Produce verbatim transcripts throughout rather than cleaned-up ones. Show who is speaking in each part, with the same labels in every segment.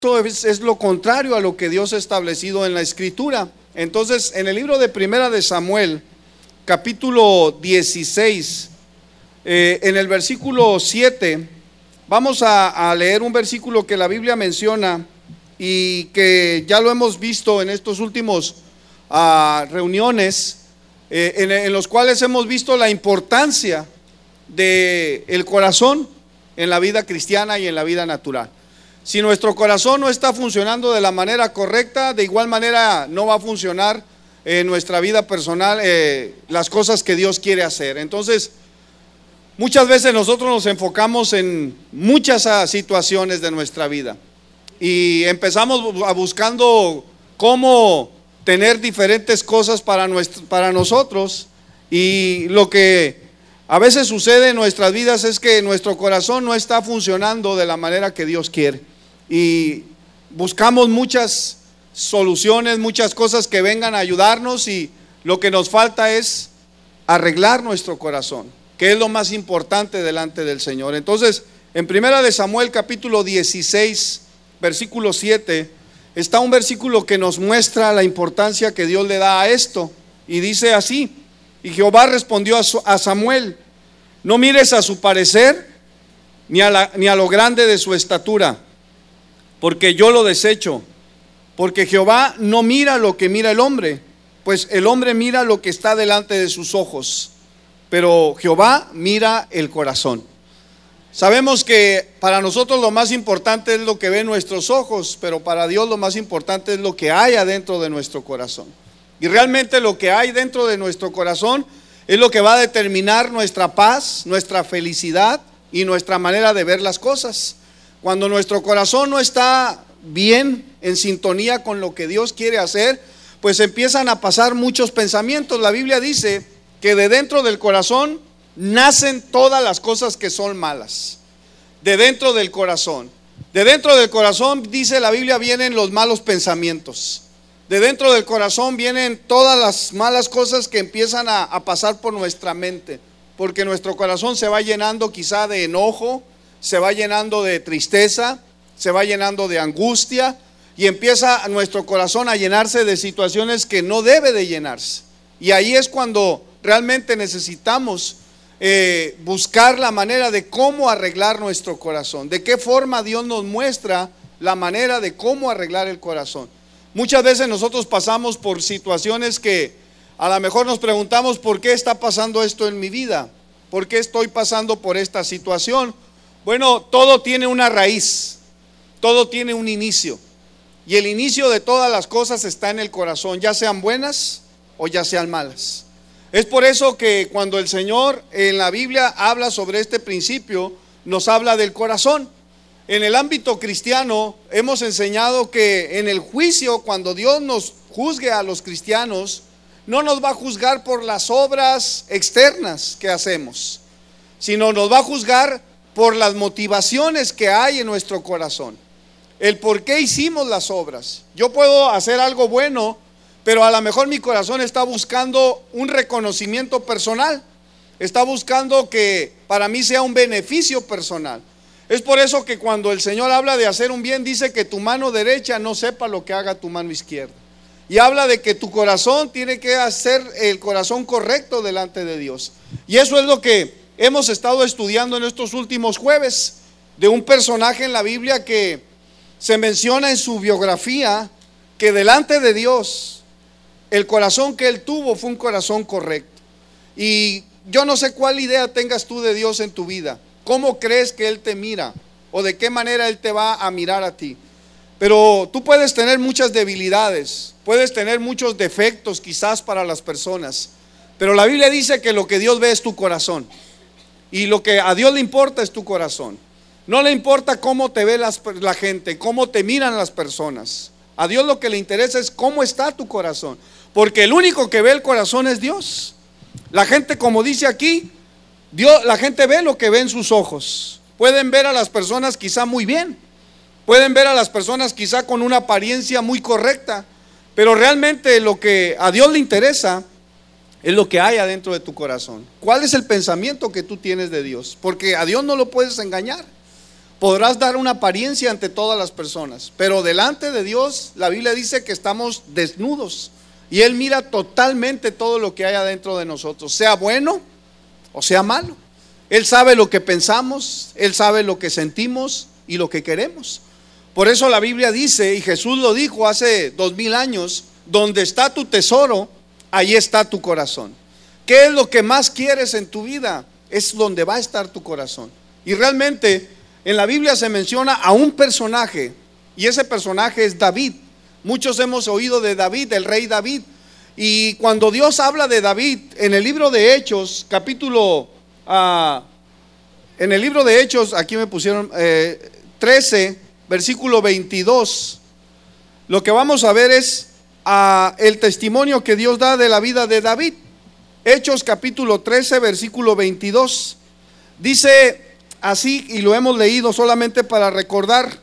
Speaker 1: Eso es, es lo contrario a lo que Dios ha establecido en la Escritura. Entonces, en el libro de Primera de Samuel, capítulo dieciséis, eh, en el versículo siete, vamos a, a leer un versículo que la Biblia menciona y que ya lo hemos visto en estos últimos uh, reuniones, eh, en, en los cuales hemos visto la importancia del corazón en la vida cristiana y en la vida natural. Si nuestro corazón no está funcionando de la manera correcta, de igual manera no va a funcionar en nuestra vida personal eh, las cosas que Dios quiere hacer. Entonces, muchas veces nosotros nos enfocamos en muchas situaciones de nuestra vida y empezamos a buscando cómo tener diferentes cosas para, nuestro, para nosotros, y lo que a veces sucede en nuestras vidas es que nuestro corazón no está funcionando de la manera que Dios quiere. Y buscamos muchas soluciones, muchas cosas que vengan a ayudarnos, y lo que nos falta es arreglar nuestro corazón, que es lo más importante delante del Señor. Entonces, en Primera de Samuel capítulo dieciséis, versículo siete, está un versículo que nos muestra la importancia que Dios le da a esto, y dice así: y Jehová respondió a Samuel: no mires a su parecer, ni a, la, ni a lo grande de su estatura, porque yo lo desecho. Porque Jehová no mira lo que mira el hombre, pues el hombre mira lo que está delante de sus ojos, pero Jehová mira el corazón. Sabemos que para nosotros lo más importante es lo que ven nuestros ojos, pero para Dios lo más importante es lo que hay adentro de nuestro corazón. Y realmente lo que hay dentro de nuestro corazón es lo que va a determinar nuestra paz, nuestra felicidad y nuestra manera de ver las cosas. Cuando nuestro corazón no está bien, en sintonía con lo que Dios quiere hacer, pues empiezan a pasar muchos pensamientos. La Biblia dice que de dentro del corazón nacen todas las cosas que son malas. De dentro del corazón. De dentro del corazón, dice la Biblia, vienen los malos pensamientos. De dentro del corazón vienen todas las malas cosas que empiezan a, a pasar por nuestra mente, porque nuestro corazón se va llenando quizá de enojo, se va llenando de tristeza, se va llenando de angustia, y empieza nuestro corazón a llenarse de situaciones que no debe de llenarse. Y ahí es cuando realmente necesitamos eh, buscar la manera de cómo arreglar nuestro corazón, de qué forma Dios nos muestra la manera de cómo arreglar el corazón. Muchas veces nosotros pasamos por situaciones que a lo mejor nos preguntamos: ¿por qué está pasando esto en mi vida? ¿Por qué estoy pasando por esta situación? Bueno, todo tiene una raíz, todo tiene un inicio, y el inicio de todas las cosas está en el corazón, ya sean buenas o ya sean malas. Es por eso que cuando el Señor en la Biblia habla sobre este principio, nos habla del corazón. En el ámbito cristiano hemos enseñado que en el juicio, cuando Dios nos juzgue a los cristianos, no nos va a juzgar por las obras externas que hacemos, sino nos va a juzgar por las motivaciones que hay en nuestro corazón, el por qué hicimos las obras. Yo puedo hacer algo bueno, pero a lo mejor mi corazón está buscando un reconocimiento personal, está buscando que para mí sea un beneficio personal. Es por eso que cuando el Señor habla de hacer un bien, dice que tu mano derecha no sepa lo que haga tu mano izquierda, y habla de que tu corazón tiene que hacer el corazón correcto delante de Dios. Y eso es lo que hemos estado estudiando en estos últimos jueves, de un personaje en la Biblia que se menciona en su biografía que delante de Dios el corazón que él tuvo fue un corazón correcto. Y yo no sé cuál idea tengas tú de Dios en tu vida, cómo crees que Él te mira o de qué manera Él te va a mirar a ti, pero tú puedes tener muchas debilidades, puedes tener muchos defectos quizás para las personas, pero la Biblia dice que lo que Dios ve es tu corazón. Y lo que a Dios le importa es tu corazón. No le importa cómo te ve las, la gente, cómo te miran las personas. A Dios lo que le interesa es cómo está tu corazón, porque el único que ve el corazón es Dios. La gente, como dice aquí, Dios, la gente ve lo que ve en sus ojos. Pueden ver a las personas quizá muy bien, pueden ver a las personas quizá con una apariencia muy correcta, pero realmente lo que a Dios le interesa es lo que hay adentro de tu corazón. ¿Cuál es el pensamiento que tú tienes de Dios? Porque a Dios no lo puedes engañar. podrás dar una apariencia ante todas las personas, pero delante de Dios la Biblia dice que estamos desnudos y Él mira totalmente todo lo que hay adentro de nosotros, sea bueno o sea malo. Él sabe lo que pensamos, Él sabe lo que sentimos y lo que queremos. Por eso la Biblia dice, y Jesús lo dijo hace dos mil años, donde está tu tesoro, ahí está tu corazón. ¿Qué es lo que más quieres en tu vida? Es donde va a estar tu corazón. Y realmente en la Biblia se menciona a un personaje, y ese personaje es David. Muchos hemos oído de David, el rey David. Y cuando Dios habla de David en el libro de Hechos, capítulo uh, en el libro de Hechos, aquí me pusieron eh, trece, versículo veintidós, lo que vamos a ver es uh, el testimonio que Dios da de la vida de David. Hechos capítulo trece, versículo veintidós, dice así, y lo hemos leído solamente para recordar.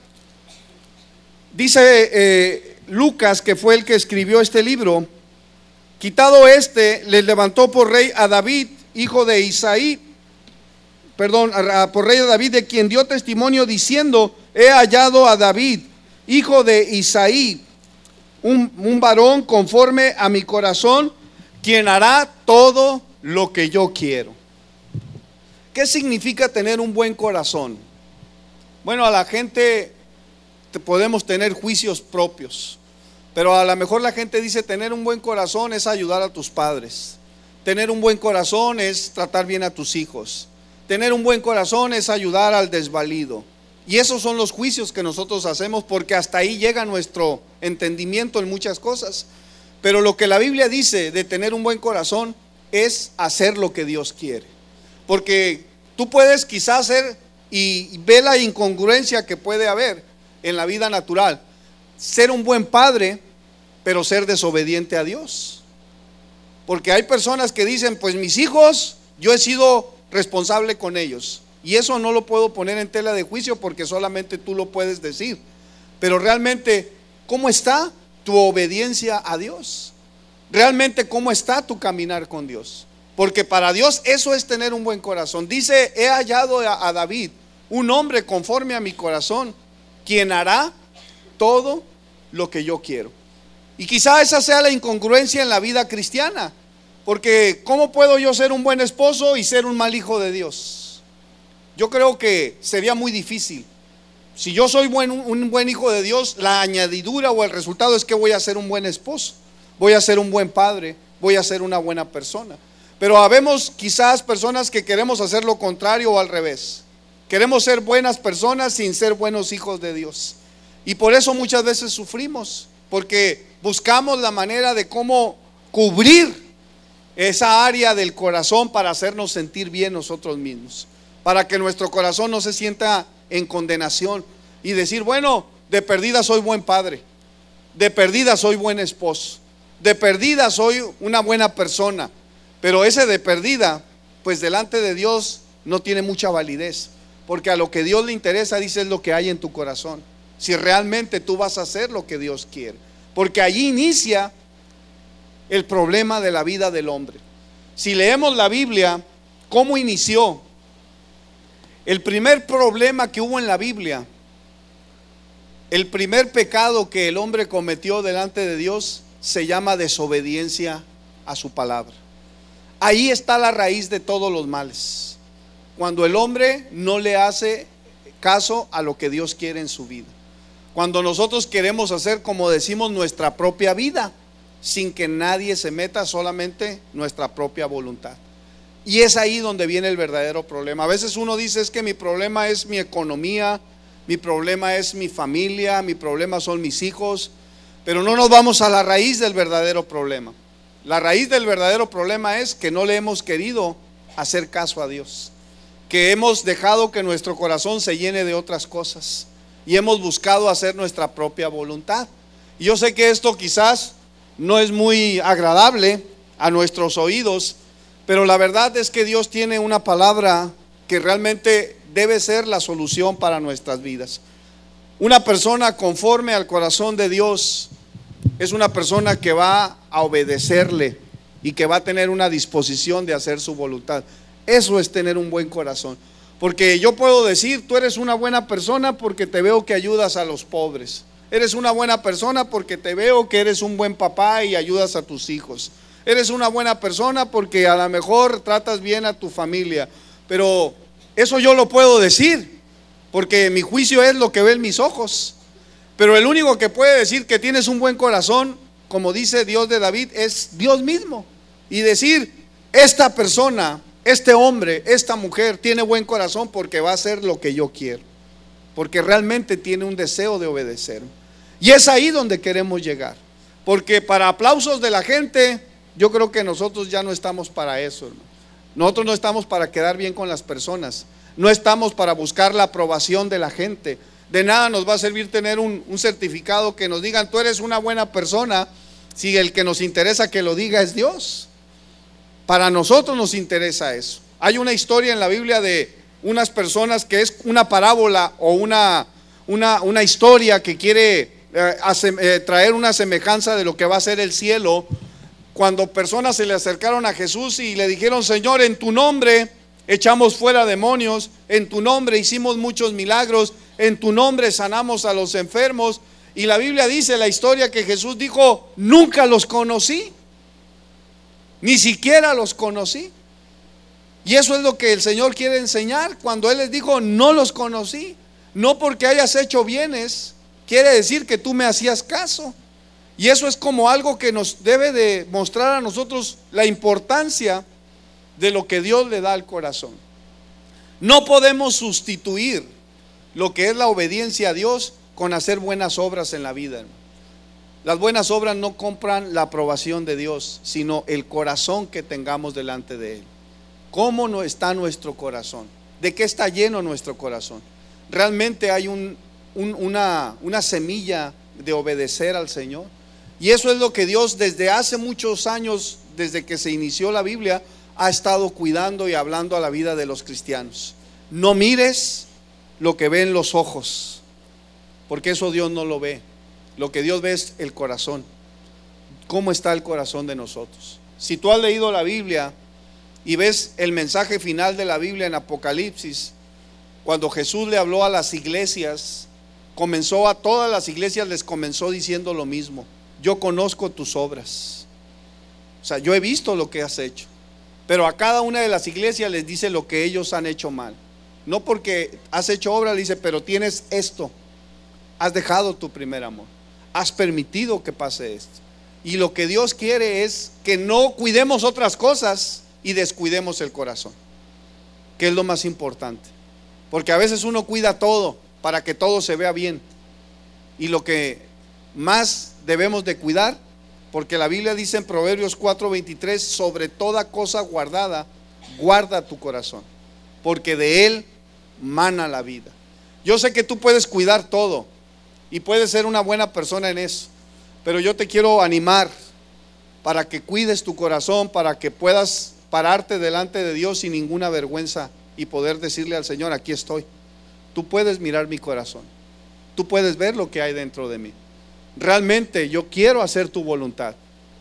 Speaker 1: Dice eh, Lucas, que fue el que escribió este libro: quitado este, le levantó por rey a David, hijo de Isaí, perdón, a, a, por rey de David, de quien dio testimonio diciendo: he hallado a David, hijo de Isaí, un, un varón conforme a mi corazón, quien hará todo lo que yo quiero. ¿Qué significa tener un buen corazón? Bueno, a la gente te podemos tener juicios propios, pero a lo mejor la gente dice: tener un buen corazón es ayudar a tus padres, tener un buen corazón es tratar bien a tus hijos, tener un buen corazón es ayudar al desvalido. Y esos son los juicios que nosotros hacemos, porque hasta ahí llega nuestro entendimiento en muchas cosas. Pero lo que la Biblia dice de tener un buen corazón es hacer lo que Dios quiere. Porque tú puedes quizás hacer, y ve la incongruencia que puede haber en la vida natural, ser un buen padre pero ser desobediente a Dios. Porque hay personas que dicen: pues mis hijos, yo he sido responsable con ellos, y eso no lo puedo poner en tela de juicio porque solamente tú lo puedes decir. Pero realmente, ¿cómo está tu obediencia a Dios? Realmente, ¿cómo está tu caminar con Dios? Porque para Dios eso es tener un buen corazón. Dice: he hallado a, a David, un hombre conforme a mi corazón, quien hará todo lo que yo quiero. Y quizá esa sea la incongruencia en la vida cristiana, porque ¿cómo puedo yo ser un buen esposo y ser un mal hijo de Dios? Yo creo que sería muy difícil. Si yo soy buen, un buen hijo de Dios, la añadidura o el resultado es que voy a ser un buen esposo, voy a ser un buen padre, voy a ser una buena persona. Pero habemos quizás personas que queremos hacer lo contrario o al revés. Queremos ser buenas personas sin ser buenos hijos de Dios. Y por eso muchas veces sufrimos, porque buscamos la manera de cómo cubrir esa área del corazón para hacernos sentir bien nosotros mismos, para que nuestro corazón no se sienta en condenación y decir: bueno, de perdida soy buen padre, de perdida soy buen esposo, de perdida soy una buena persona. Pero ese de perdida, pues delante de Dios no tiene mucha validez, porque a lo que Dios le interesa, dice, es lo que hay en tu corazón. Si realmente tú vas a hacer lo que Dios quiere, porque allí inicia el problema de la vida del hombre. Si leemos la Biblia, ¿cómo inició? El primer problema que hubo en la Biblia, el primer pecado que el hombre cometió delante de Dios, se llama desobediencia a su palabra. Ahí está la raíz de todos los males. Cuando el hombre no le hace caso a lo que Dios quiere en su vida. Cuando nosotros queremos hacer, como decimos, nuestra propia vida, sin que nadie se meta, solamente nuestra propia voluntad. Y es ahí donde viene el verdadero problema. A veces uno dice: es que mi problema es mi economía, mi problema es mi familia, mi problema son mis hijos. Pero no nos vamos a la raíz del verdadero problema. La raíz del verdadero problema es que no le hemos querido hacer caso a Dios, que hemos dejado que nuestro corazón se llene de otras cosas y hemos buscado hacer nuestra propia voluntad. Y yo sé que esto quizás no es muy agradable a nuestros oídos, pero la verdad es que Dios tiene una palabra que realmente debe ser la solución para nuestras vidas. Una persona conforme al corazón de Dios es una persona que va a obedecerle y que va a tener una disposición de hacer su voluntad. Eso es tener un buen corazón. Porque yo puedo decir, tú eres una buena persona porque te veo que ayudas a los pobres. Eres una buena persona porque te veo que eres un buen papá y ayudas a tus hijos. Eres una buena persona porque a lo mejor tratas bien a tu familia. Pero eso yo lo puedo decir, porque mi juicio es lo que ven mis ojos. Pero el único que puede decir que tienes un buen corazón, como dice Dios de David, es Dios mismo. Y decir, esta persona, este hombre, esta mujer tiene buen corazón porque va a hacer lo que yo quiero, porque realmente tiene un deseo de obedecer. Y es ahí donde queremos llegar, porque para aplausos de la gente, yo creo que nosotros ya no estamos para eso, hermano. Nosotros no estamos para quedar bien con las personas, no estamos para buscar la aprobación de la gente. De nada nos va a servir tener un, un certificado que nos digan, tú eres una buena persona, si el que nos interesa que lo diga es Dios. Para nosotros nos interesa eso. Hay una historia en la Biblia de unas personas que es una parábola o una, una, una historia que quiere eh, hace, eh, traer una semejanza de lo que va a ser el cielo. Cuando personas se le acercaron a Jesús y le dijeron, Señor, en tu nombre echamos fuera demonios, en tu nombre hicimos muchos milagros, en tu nombre sanamos a los enfermos. Y la Biblia dice, la historia, que Jesús dijo, nunca los conocí, ni siquiera los conocí. Y eso es lo que el Señor quiere enseñar cuando Él les dijo, no los conocí. No porque hayas hecho bienes quiere decir que tú me hacías caso. Y eso es como algo que nos debe de mostrar a nosotros la importancia de lo que Dios le da al corazón. No podemos sustituir lo que es la obediencia a Dios con hacer buenas obras en la vida. Las buenas obras no compran la aprobación de Dios, sino el corazón que tengamos delante de Él. ¿Cómo no está nuestro corazón? ¿De qué está lleno nuestro corazón? Realmente hay un, un, una, una semilla de obedecer al Señor. Y eso es lo que Dios desde hace muchos años, desde que se inició la Biblia, ha estado cuidando y hablando a la vida de los cristianos. No mires lo que ven los ojos, porque eso Dios no lo ve. Lo que Dios ve es el corazón. ¿Cómo está el corazón de nosotros? Si tú has leído la Biblia y ves el mensaje final de la Biblia en Apocalipsis, cuando Jesús le habló a las iglesias, comenzó a todas las iglesias, les comenzó diciendo lo mismo: yo conozco tus obras. O sea, yo he visto lo que has hecho. Pero a cada una de las iglesias les dice lo que ellos han hecho mal. No porque has hecho obra, le dice, pero tienes esto. Has dejado tu primer amor. Has permitido que pase esto. Y lo que Dios quiere es que no cuidemos otras cosas y descuidemos el corazón, que es lo más importante. Porque a veces uno cuida todo para que todo se vea bien. Y lo que más debemos de cuidar, porque la Biblia dice en Proverbios cuatro veintitrés, sobre toda cosa guardada, guarda tu corazón, porque de él mana la vida. Yo sé que tú puedes cuidar todo y puedes ser una buena persona en eso, pero yo te quiero animar para que cuides tu corazón, para que puedas pararte delante de Dios sin ninguna vergüenza y poder decirle al Señor, aquí estoy. Tú puedes mirar mi corazón, tú puedes ver lo que hay dentro de mí. Realmente yo quiero hacer tu voluntad.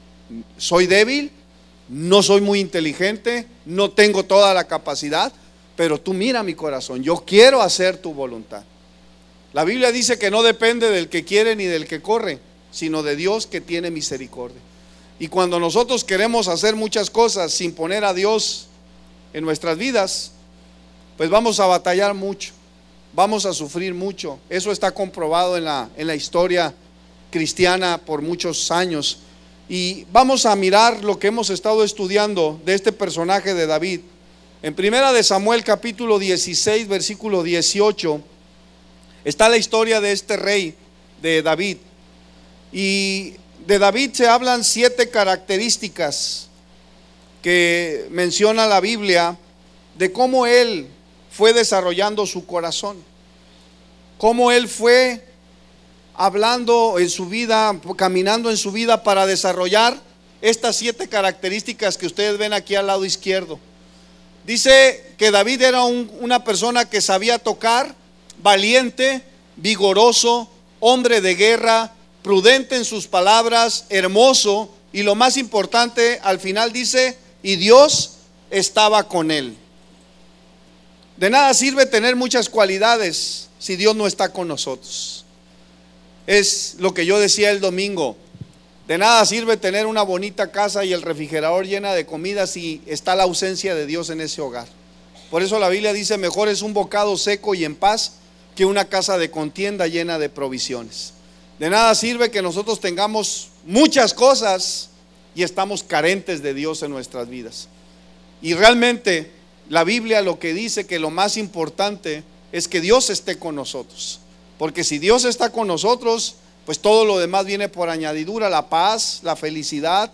Speaker 1: Soy débil, no soy muy inteligente, no tengo toda la capacidad, pero tú mira mi corazón, yo quiero hacer tu voluntad. La Biblia dice que no depende del que quiere ni del que corre, sino de Dios que tiene misericordia. Y cuando nosotros queremos hacer muchas cosas sin poner a Dios en nuestras vidas, pues vamos a batallar mucho, vamos a sufrir mucho. Eso está comprobado en la, en la historia cristiana por muchos años. Y vamos a mirar lo que hemos estado estudiando de este personaje de David. En Primera de Samuel capítulo dieciséis versículo dieciocho está la historia de este rey de David. Y de David se hablan siete características que menciona la Biblia de cómo él fue desarrollando su corazón, cómo él fue hablando en su vida, caminando en su vida para desarrollar estas siete características que ustedes ven aquí al lado izquierdo. Dice que David era un, una persona que sabía tocar, valiente, vigoroso, hombre de guerra, prudente en sus palabras, hermoso, y lo más importante, al final dice, y Dios estaba con él. De nada sirve tener muchas cualidades si Dios no está con nosotros. Es lo que yo decía el domingo. De nada sirve tener una bonita casa y el refrigerador llena de comida si está la ausencia de Dios en ese hogar. Por eso la Biblia dice: mejor es un bocado seco y en paz que una casa de contienda llena de provisiones. De nada sirve que nosotros tengamos muchas cosas y estamos carentes de Dios en nuestras vidas. Y realmente la Biblia lo que dice, que lo más importante es que Dios esté con nosotros. Porque si Dios está con nosotros, pues todo lo demás viene por añadidura. La paz, la felicidad,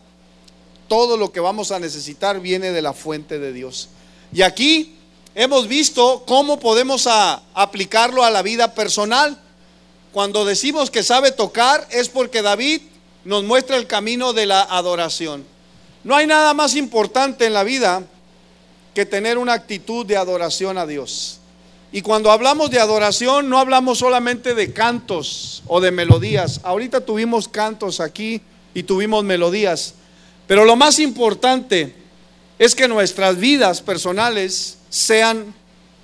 Speaker 1: todo lo que vamos a necesitar viene de la fuente de Dios. Y aquí hemos visto cómo podemos a, aplicarlo a la vida personal. Cuando decimos que sabe tocar, es porque David nos muestra el camino de la adoración. No hay nada más importante en la vida que tener una actitud de adoración a Dios. Y cuando hablamos de adoración, no hablamos solamente de cantos o de melodías. Ahorita tuvimos cantos aquí y tuvimos melodías, pero lo más importante es que nuestras vidas personales sean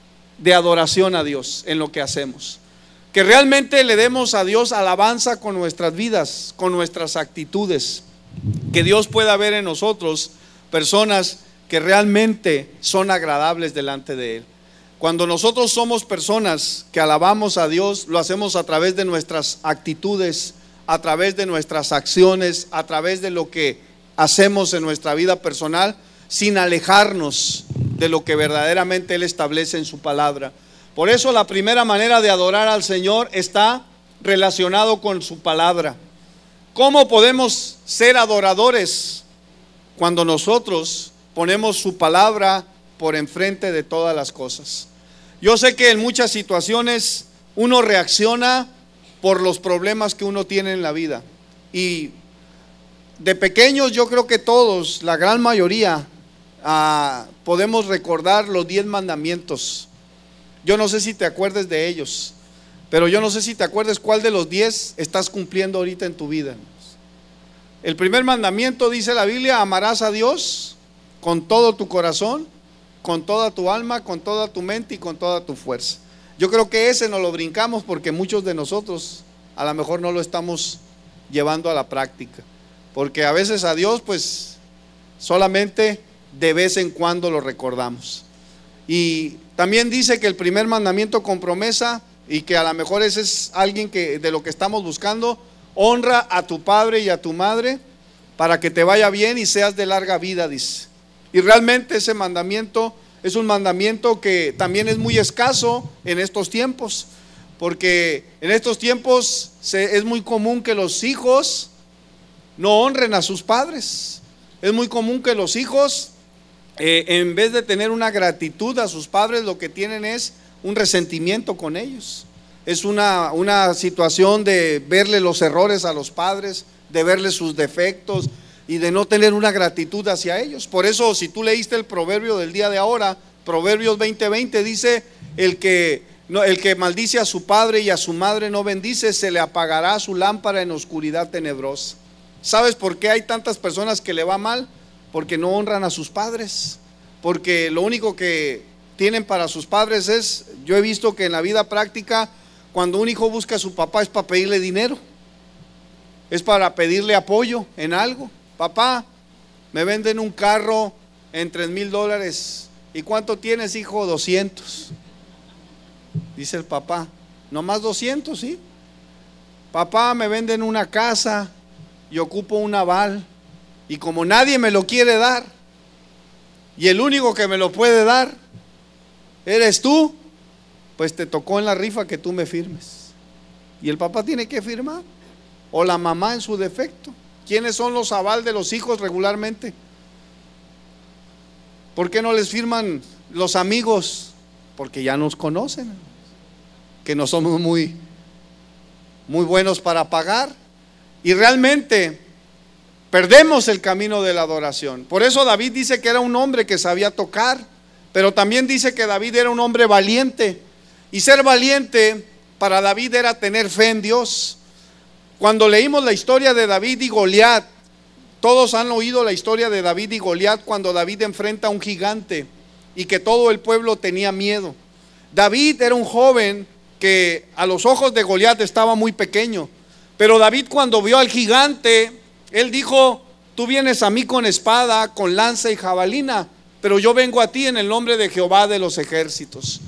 Speaker 1: de adoración a Dios en lo que hacemos. Que realmente le demos a Dios alabanza con nuestras vidas, con nuestras actitudes. Que Dios pueda ver en nosotros personas que realmente son agradables delante de Él. Cuando nosotros somos personas que alabamos a Dios, lo hacemos a través de nuestras actitudes, a través de nuestras acciones, a través de lo que hacemos en nuestra vida personal, sin alejarnos de lo que verdaderamente Él establece en su palabra. Por eso la primera manera de adorar al Señor está relacionado con su palabra. ¿Cómo podemos ser adoradores? Cuando nosotros ponemos su palabra por enfrente de todas las cosas. Yo sé que en muchas situaciones uno reacciona por los problemas que uno tiene en la vida. Y de pequeños yo creo que todos, la gran mayoría, ah, podemos recordar los diez mandamientos. Yo no sé si te acuerdes de ellos, pero yo no sé si te acuerdes cuál de los diez estás cumpliendo ahorita en tu vida. El primer mandamiento, dice la Biblia: amarás a Dios con todo tu corazón, con toda tu alma, con toda tu mente y con toda tu fuerza. Yo creo que ese nos lo brincamos porque muchos de nosotros a lo mejor no lo estamos llevando a la práctica, porque a veces a Dios pues solamente de vez en cuando lo recordamos. Y también dice que el primer mandamiento con promesa, y que a lo mejor ese es alguien que de lo que estamos buscando: honra a tu padre y a tu madre para que te vaya bien y seas de larga vida, dice. Y realmente ese mandamiento es un mandamiento que también es muy escaso en estos tiempos, porque en estos tiempos se, es muy común que los hijos no honren a sus padres. Es muy común que los hijos eh, en vez de tener una gratitud a sus padres, lo que tienen es un resentimiento con ellos. Es una, una situación de verle los errores a los padres, de verle sus defectos y de no tener una gratitud hacia ellos. Por eso, si tú leíste el proverbio del día de ahora, Proverbios veinte veinte, dice: el que, no, el que maldice a su padre y a su madre no bendice, se le apagará su lámpara en oscuridad tenebrosa. ¿Sabes por qué hay tantas personas que le va mal? Porque no honran a sus padres, porque lo único que tienen para sus padres es, yo he visto que en la vida práctica, cuando un hijo busca a su papá es para pedirle dinero, es para pedirle apoyo en algo. Papá, me venden un carro en tres mil dólares. ¿Y cuánto tienes, hijo? doscientos. Dice el papá: nomás doscientos, ¿sí? Papá, me venden una casa y ocupo un aval, y como nadie me lo quiere dar, y el único que me lo puede dar eres tú, pues te tocó en la rifa que tú me firmes. Y el papá tiene que firmar, o la mamá en su defecto. ¿Quiénes son los aval de los hijos regularmente? ¿Por qué no les firman los amigos? Porque ya nos conocen, que no somos muy, muy buenos para pagar, y realmente perdemos el camino de la adoración. Por eso David dice que era un hombre que sabía tocar, pero también dice que David era un hombre valiente, y ser valiente para David era tener fe en Dios. Cuando leímos la historia de David y Goliat, todos han oído la historia de David y Goliat, cuando David enfrenta a un gigante y que todo el pueblo tenía miedo. David era un joven que a los ojos de Goliat estaba muy pequeño, pero David, cuando vio al gigante, él dijo: tú vienes a mí con espada, con lanza y jabalina, pero yo vengo a ti en el nombre de Jehová de los ejércitos.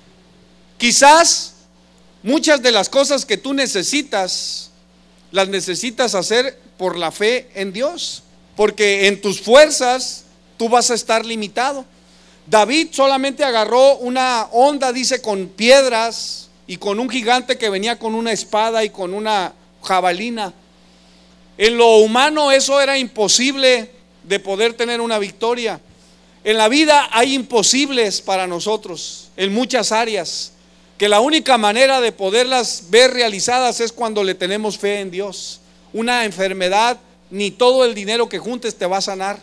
Speaker 1: Quizás muchas de las cosas que tú necesitas, las necesitas hacer por la fe en Dios, porque en tus fuerzas tú vas a estar limitado. David solamente agarró una onda, dice, con piedras y con un gigante que venía con una espada y con una jabalina. En lo humano eso era imposible de poder tener una victoria. En la vida hay imposibles para nosotros en muchas áreas, que la única manera de poderlas ver realizadas es cuando le tenemos fe en Dios. Una enfermedad, ni todo el dinero que juntes te va a sanar,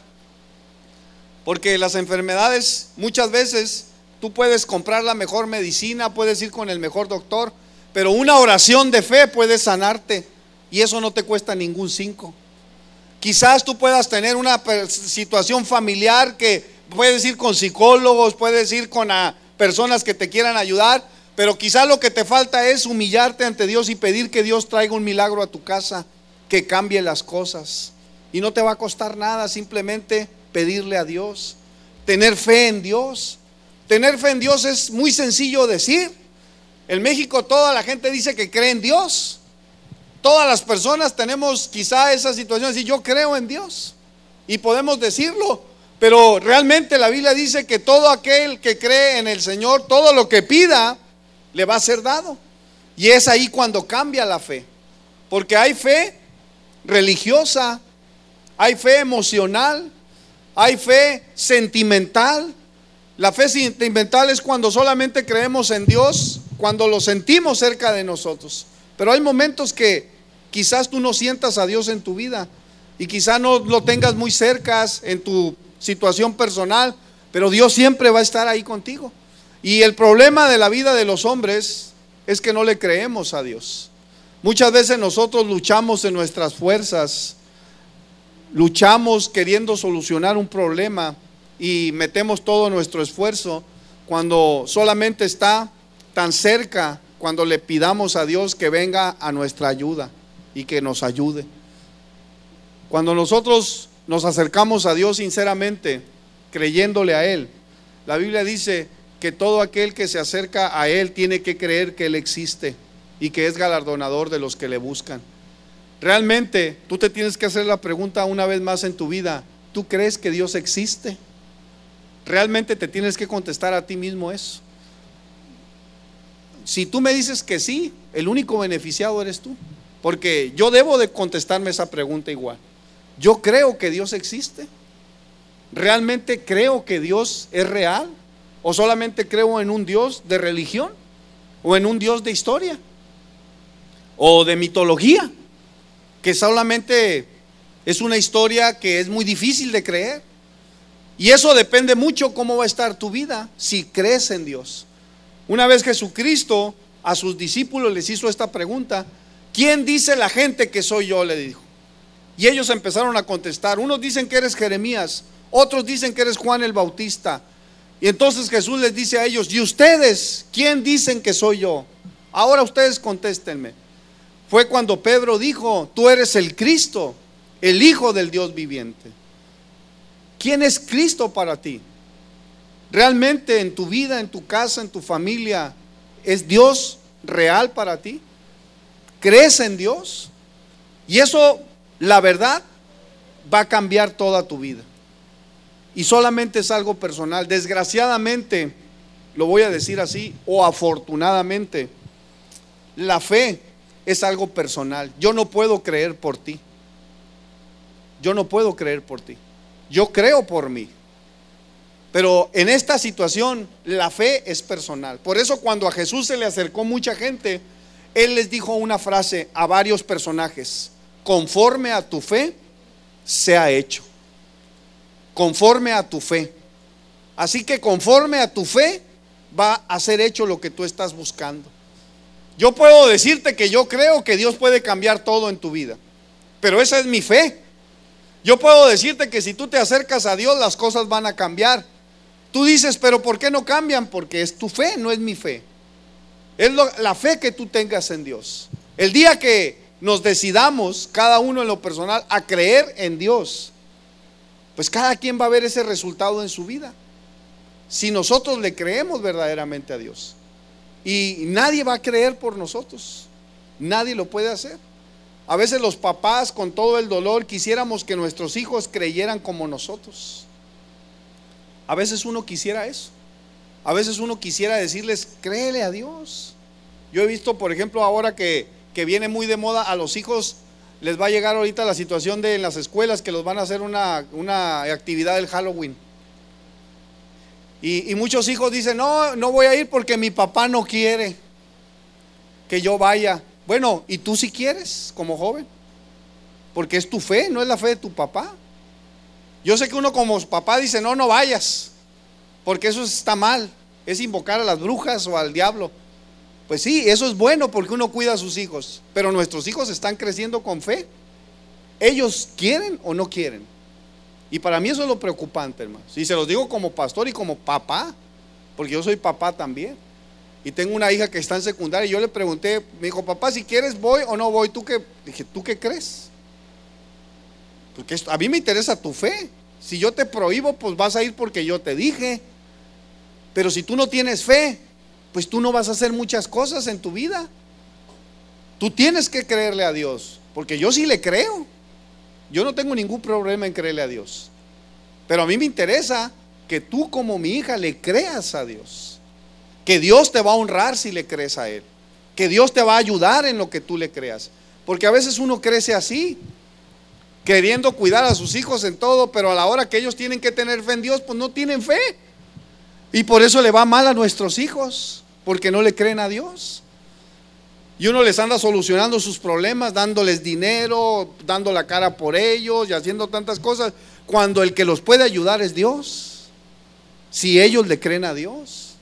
Speaker 1: porque las enfermedades muchas veces tú puedes comprar la mejor medicina, puedes ir con el mejor doctor, pero una oración de fe puede sanarte, y eso no te cuesta ningún cinco. Quizás tú puedas tener una situación familiar que puedes ir con psicólogos, puedes ir con a personas que te quieran ayudar, pero quizás lo que te falta es humillarte ante Dios y pedir que Dios traiga un milagro a tu casa, que cambie las cosas. Y no te va a costar nada, simplemente pedirle a Dios, tener fe en Dios. Tener fe en Dios es muy sencillo decir. En México toda la gente dice que cree en Dios. Todas las personas tenemos quizá esa situación de decir: yo creo en Dios, y podemos decirlo, pero realmente la Biblia dice que todo aquel que cree en el Señor, todo lo que pida le va a ser dado. Y es ahí cuando cambia la fe, porque hay fe religiosa, hay fe emocional, hay fe sentimental. La fe sentimental es cuando solamente creemos en Dios, cuando lo sentimos cerca de nosotros. Pero hay momentos que quizás tú no sientas a Dios en tu vida, y quizás no lo tengas muy cerca en tu situación personal, pero Dios siempre va a estar ahí contigo. Y el problema de la vida de los hombres es que no le creemos a Dios. Muchas veces nosotros luchamos en nuestras fuerzas, luchamos queriendo solucionar un problema y metemos todo nuestro esfuerzo cuando solamente está tan cerca, cuando le pidamos a Dios que venga a nuestra ayuda y que nos ayude. Cuando nosotros nos acercamos a Dios sinceramente, creyéndole a Él, la Biblia dice que todo aquel que se acerca a Él tiene que creer que Él existe y que es galardonador de los que le buscan. Realmente tú te tienes que hacer la pregunta una vez más en tu vida: ¿tú crees que Dios existe? Realmente te tienes que contestar a ti mismo eso. Si tú me dices que sí, el único beneficiado eres tú, porque yo debo de contestarme esa pregunta igual. Yo creo que Dios existe. ¿Realmente creo que Dios es real? ¿O solamente creo en un Dios de religión? ¿O en un Dios de historia? ¿O de mitología? Que solamente es una historia que es muy difícil de creer. Y eso depende mucho cómo va a estar tu vida, si crees en Dios. Una vez Jesucristo a sus discípulos les hizo esta pregunta: ¿quién dice la gente que soy yo?, le dijo. Y ellos empezaron a contestar. Unos dicen que eres Jeremías, otros dicen que eres Juan el Bautista. Y entonces Jesús les dice a ellos: ¿y ustedes quién dicen que soy yo? Ahora ustedes contéstenme. Fue cuando Pedro dijo: tú eres el Cristo, el Hijo del Dios viviente. ¿Quién es Cristo para ti? ¿Realmente en tu vida, en tu casa, en tu familia, es Dios real para ti? ¿Crees en Dios? Y eso, la verdad, va a cambiar toda tu vida. Y solamente es algo personal. Desgraciadamente, lo voy a decir así, o afortunadamente, la fe es algo personal. Yo no puedo creer por ti. Yo no puedo creer por ti. Yo creo por mí. Pero en esta situación la fe es personal. Por eso cuando a Jesús se le acercó mucha gente, Él les dijo una frase a varios personajes: conforme a tu fe sea hecho. Conforme a tu fe. Así que conforme a tu fe va a ser hecho lo que tú estás buscando. Yo puedo decirte que yo creo que Dios puede cambiar todo en tu vida, pero esa es mi fe. Yo puedo decirte que si tú te acercas a Dios, las cosas van a cambiar, Tú dices, pero ¿por qué no cambian? Porque es tu fe, no es mi fe. Es lo, la fe que tú tengas en Dios. El día que nos decidamos, cada uno en lo personal, a creer en Dios, pues cada quien va a ver ese resultado en su vida. Si nosotros le creemos verdaderamente a Dios. Y nadie va a creer por nosotros. Nadie lo puede hacer. A veces los papás, con todo el dolor, quisiéramos que nuestros hijos creyeran como nosotros. A veces uno quisiera eso. A veces uno quisiera decirles, créele a Dios. Yo he visto, por ejemplo, ahora que, que viene muy de moda, a los hijos les va a llegar ahorita la situación de en las escuelas que los van a hacer una, una actividad del Halloween. Y, y muchos hijos dicen, no, no voy a ir porque mi papá no quiere que yo vaya. Bueno, ¿y tú si quieres como joven? Porque es tu fe, no es la fe de tu papá. Yo sé que uno como papá dice, no, no vayas, porque eso está mal, es invocar a las brujas o al diablo. Pues sí, eso es bueno porque uno cuida a sus hijos, pero nuestros hijos están creciendo con fe. ¿Ellos quieren o no quieren? Y para mí eso es lo preocupante, hermanos. Y se los digo como pastor y como papá, porque yo soy papá también. Y tengo una hija que está en secundaria y yo le pregunté, me dijo, papá, si quieres voy o no voy. ¿Tú qué? Dije, ¿tú qué crees? Porque esto, a mí me interesa tu fe. Si yo te prohíbo, pues vas a ir porque yo te dije. Pero si tú no tienes fe, pues tú no vas a hacer muchas cosas en tu vida. Tú tienes que creerle a Dios, porque yo sí le creo. Yo no tengo ningún problema en creerle a Dios, pero a mí me interesa que tú como mi hija le creas a Dios, que Dios te va a honrar si le crees a Él, que Dios te va a ayudar en lo que tú le creas. Porque a veces uno crece así, queriendo cuidar a sus hijos en todo, pero a la hora que ellos tienen que tener fe en Dios, pues no tienen fe. Y por eso le va mal a nuestros hijos, porque no le creen a Dios. Y uno les anda solucionando sus problemas, dándoles dinero, dando la cara por ellos y haciendo tantas cosas, cuando el que los puede ayudar es Dios, si ellos le creen a Dios.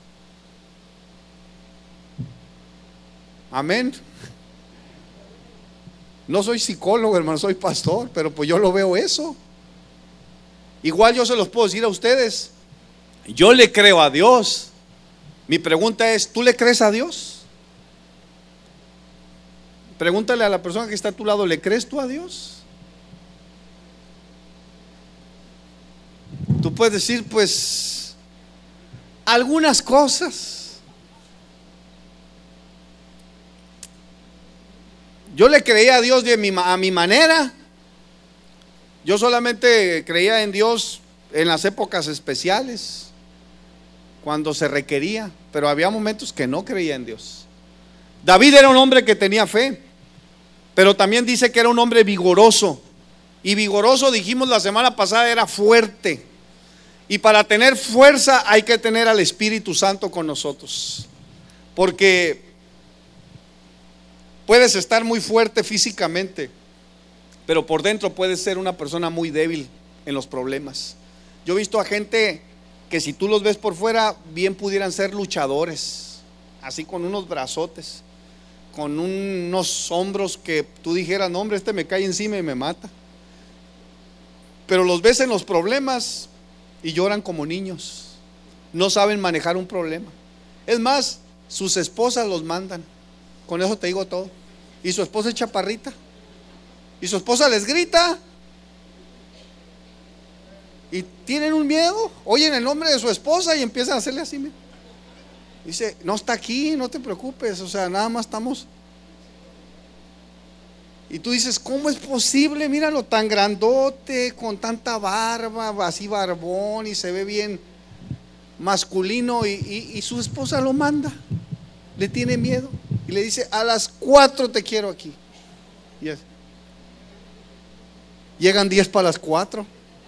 Speaker 1: Amén. No soy psicólogo, hermano, soy pastor, pero pues yo lo veo eso. Igual yo se los puedo decir a ustedes. Yo le creo a Dios. Mi pregunta es, ¿tú le crees a Dios? Pregúntale a la persona que está a tu lado, ¿le crees tú a Dios? Tú puedes decir, pues, algunas cosas. Yo le creía a Dios de mi, a mi manera. Yo solamente creía en Dios en las épocas especiales, cuando se requería, pero había momentos que no creía en Dios. David era un hombre que tenía fe, pero también dice que era un hombre vigoroso. Y vigoroso, dijimos la semana pasada, era fuerte. Y para tener fuerza hay que tener al Espíritu Santo con nosotros, porque puedes estar muy fuerte físicamente, pero por dentro puedes ser una persona muy débil en los problemas. Yo he visto a gente que si tú los ves por fuera, bien pudieran ser luchadores, así con unos brazotes, con unos hombros que tú dijeras, no hombre, este me cae encima y me mata. Pero los ves en los problemas y lloran como niños, no saben manejar un problema. Es más, sus esposas los mandan. Con eso te digo todo. Y su esposa es chaparrita, y su esposa les grita, y tienen un miedo, oyen el nombre de su esposa y empiezan a hacerle así. Mira. Dice, no está aquí, no te preocupes, o sea, nada más estamos. Y tú dices, ¿cómo es posible? Míralo tan grandote, con tanta barba, así barbón, y se ve bien masculino, y, y, y su esposa lo manda, le tiene miedo y le dice, a las cuatro te quiero aquí. Y así. Llegan diez para las cuatro.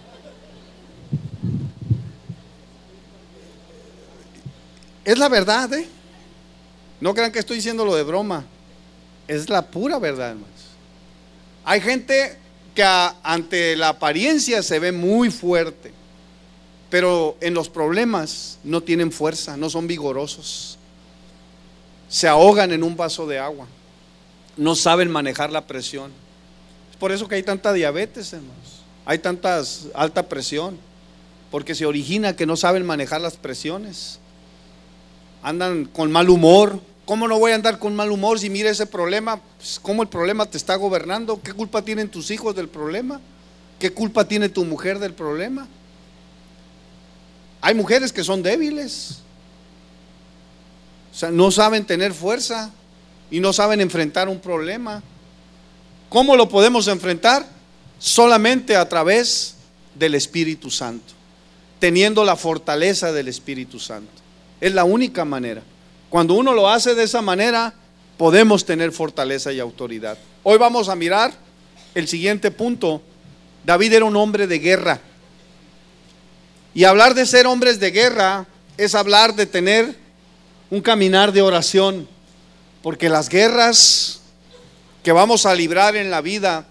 Speaker 1: Es la verdad, ¿eh? No crean que estoy diciéndolo de broma. Es la pura verdad, hermanos. Hay gente que a, ante la apariencia se ve muy fuerte, pero en los problemas no tienen fuerza, no son vigorosos. Se ahogan en un vaso de agua. No saben manejar la presión. Es por eso que hay tanta diabetes, hermanos. Hay tanta alta presión. porque se origina que no saben manejar las presiones. Andan con mal humor. ¿Cómo no voy a andar con mal humor si mira ese problema? Pues, ¿cómo el problema te está gobernando? ¿Qué culpa tienen tus hijos del problema? ¿Qué culpa tiene tu mujer del problema? Hay mujeres que son débiles, o sea, no saben tener fuerza y no saben enfrentar un problema. ¿Cómo lo podemos enfrentar? Solamente a través del Espíritu Santo, teniendo la fortaleza del Espíritu Santo. Es la única manera. Cuando uno lo hace de esa manera, podemos tener fortaleza y autoridad. Hoy vamos a mirar el siguiente punto. David era un hombre de guerra. Y hablar de ser hombres de guerra es hablar de tener un caminar de oración, porque las guerras que vamos a librar en la vida,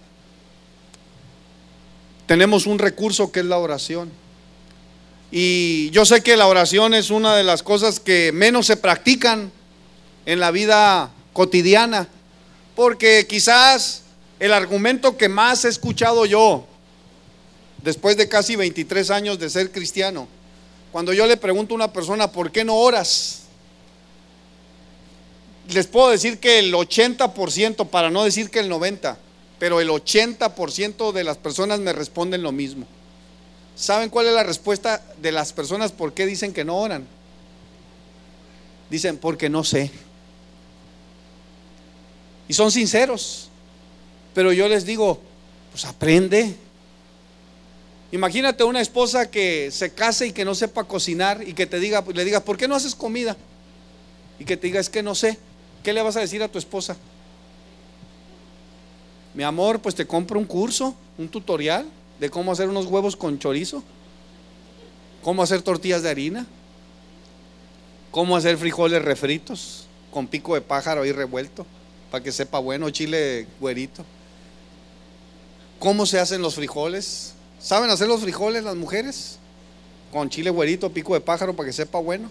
Speaker 1: tenemos un recurso que es la oración. Y yo sé que la oración es una de las cosas que menos se practican en la vida cotidiana, porque quizás el argumento que más he escuchado yo, después de casi veintitrés años de ser cristiano, cuando yo le pregunto a una persona, ¿por qué no oras? Les puedo decir que el ochenta por ciento, para no decir que el noventa por ciento, pero el ochenta por ciento de las personas me responden lo mismo. ¿Saben cuál es la respuesta de las personas por qué dicen que no oran? Dicen, porque no sé. Y son sinceros. Pero yo les digo, pues aprende. Imagínate una esposa que se case y que no sepa cocinar y que te diga, le digas, ¿por qué no haces comida? Y que te diga, es que no sé. ¿Qué le vas a decir a tu esposa? Mi amor, pues te compro un curso, un tutorial de cómo hacer unos huevos con chorizo, cómo hacer tortillas de harina, cómo hacer frijoles refritos con pico de pájaro ahí revuelto para que sepa bueno, chile güerito. ¿Cómo se hacen los frijoles? ¿Saben hacer los frijoles las mujeres? Con chile güerito, pico de pájaro para que sepa bueno.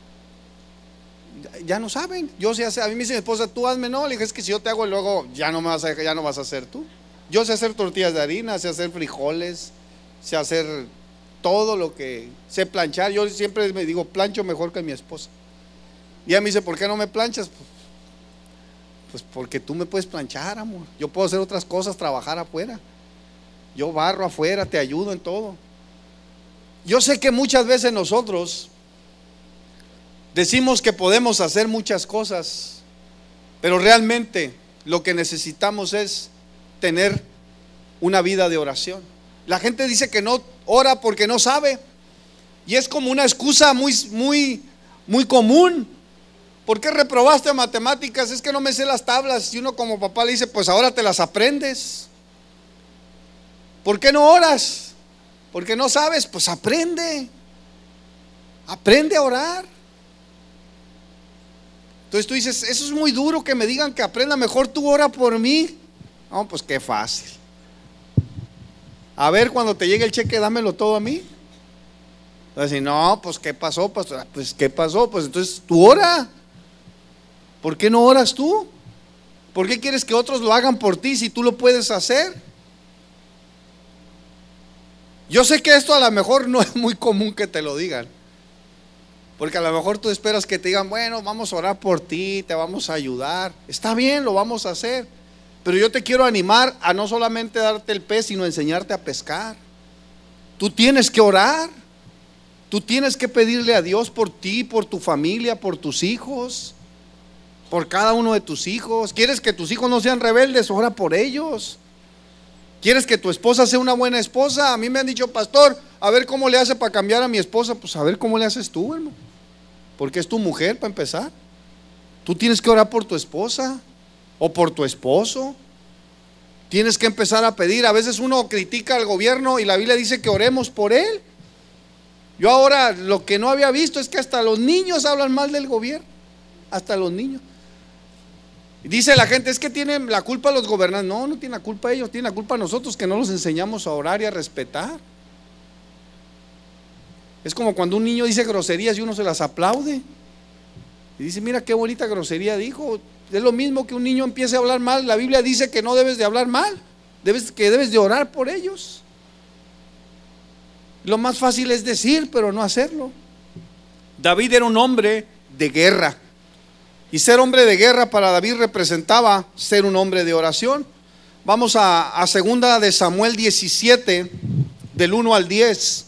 Speaker 1: Ya no saben. Yo sé hacer, a mí me dice mi esposa, tú hazme, no, le dije, es que si yo te hago luego ya no me vas a, ya no vas a hacer tú. Yo sé hacer tortillas de harina, sé hacer frijoles, sé hacer todo lo que sé planchar. Yo siempre me digo, plancho mejor que mi esposa. Y ella me dice, ¿por qué no me planchas? Pues, pues porque tú me puedes planchar, amor. Yo puedo hacer otras cosas, trabajar afuera. Yo barro afuera, te ayudo en todo. Yo sé que muchas veces nosotros decimos que podemos hacer muchas cosas, pero realmente lo que necesitamos es tener una vida de oración. La gente dice que no ora porque no sabe, y es como una excusa muy, muy, muy común. ¿Por qué reprobaste matemáticas? Es que no me sé las tablas. Y uno como papá le dice, pues ahora te las aprendes. ¿Por qué no oras? Porque no sabes, pues aprende. Aprende a orar. Entonces tú dices, eso es muy duro que me digan que aprenda, mejor tú ora por mí. No, pues qué fácil. A ver, cuando te llegue el cheque, dámelo todo a mí. Entonces, no, pues qué pasó, pastor. Pues qué pasó, pues entonces tú ora. ¿Por qué no oras tú? ¿Por qué quieres que otros lo hagan por ti si tú lo puedes hacer? Yo sé que esto a lo mejor no es muy común que te lo digan, porque a lo mejor tú esperas que te digan, bueno, vamos a orar por ti, te vamos a ayudar. Está bien, lo vamos a hacer, pero yo te quiero animar a no solamente darte el pez, sino enseñarte a pescar. Tú tienes que orar, tú tienes que pedirle a Dios por ti, por tu familia, por tus hijos, por cada uno de tus hijos. ¿Quieres que tus hijos no sean rebeldes? Ora por ellos. ¿Quieres que tu esposa sea una buena esposa? A mí me han dicho, pastor, a ver cómo le hace para cambiar a mi esposa. Pues a ver cómo le haces tú, hermano, porque es tu mujer para empezar. Tú tienes que orar por tu esposa o por tu esposo. Tienes que empezar a pedir. A veces uno critica al gobierno y la Biblia dice que oremos por él. Yo ahora lo que no había visto es que hasta los niños hablan mal del gobierno. Hasta los niños. Dice la gente, es que tienen la culpa los gobernantes. No, no tienen la culpa ellos, tienen la culpa nosotros que no los enseñamos a orar y a respetar. Es como cuando un niño dice groserías y uno se las aplaude y dice, mira qué bonita grosería dijo. Es lo mismo que un niño empiece a hablar mal. La Biblia dice que no debes de hablar mal, debes, que debes de orar por ellos. Lo más fácil es decir, pero no hacerlo. David era un hombre de guerra. Y ser hombre de guerra para David representaba ser un hombre de oración. Vamos a, a segunda de Samuel diecisiete, del uno al diez.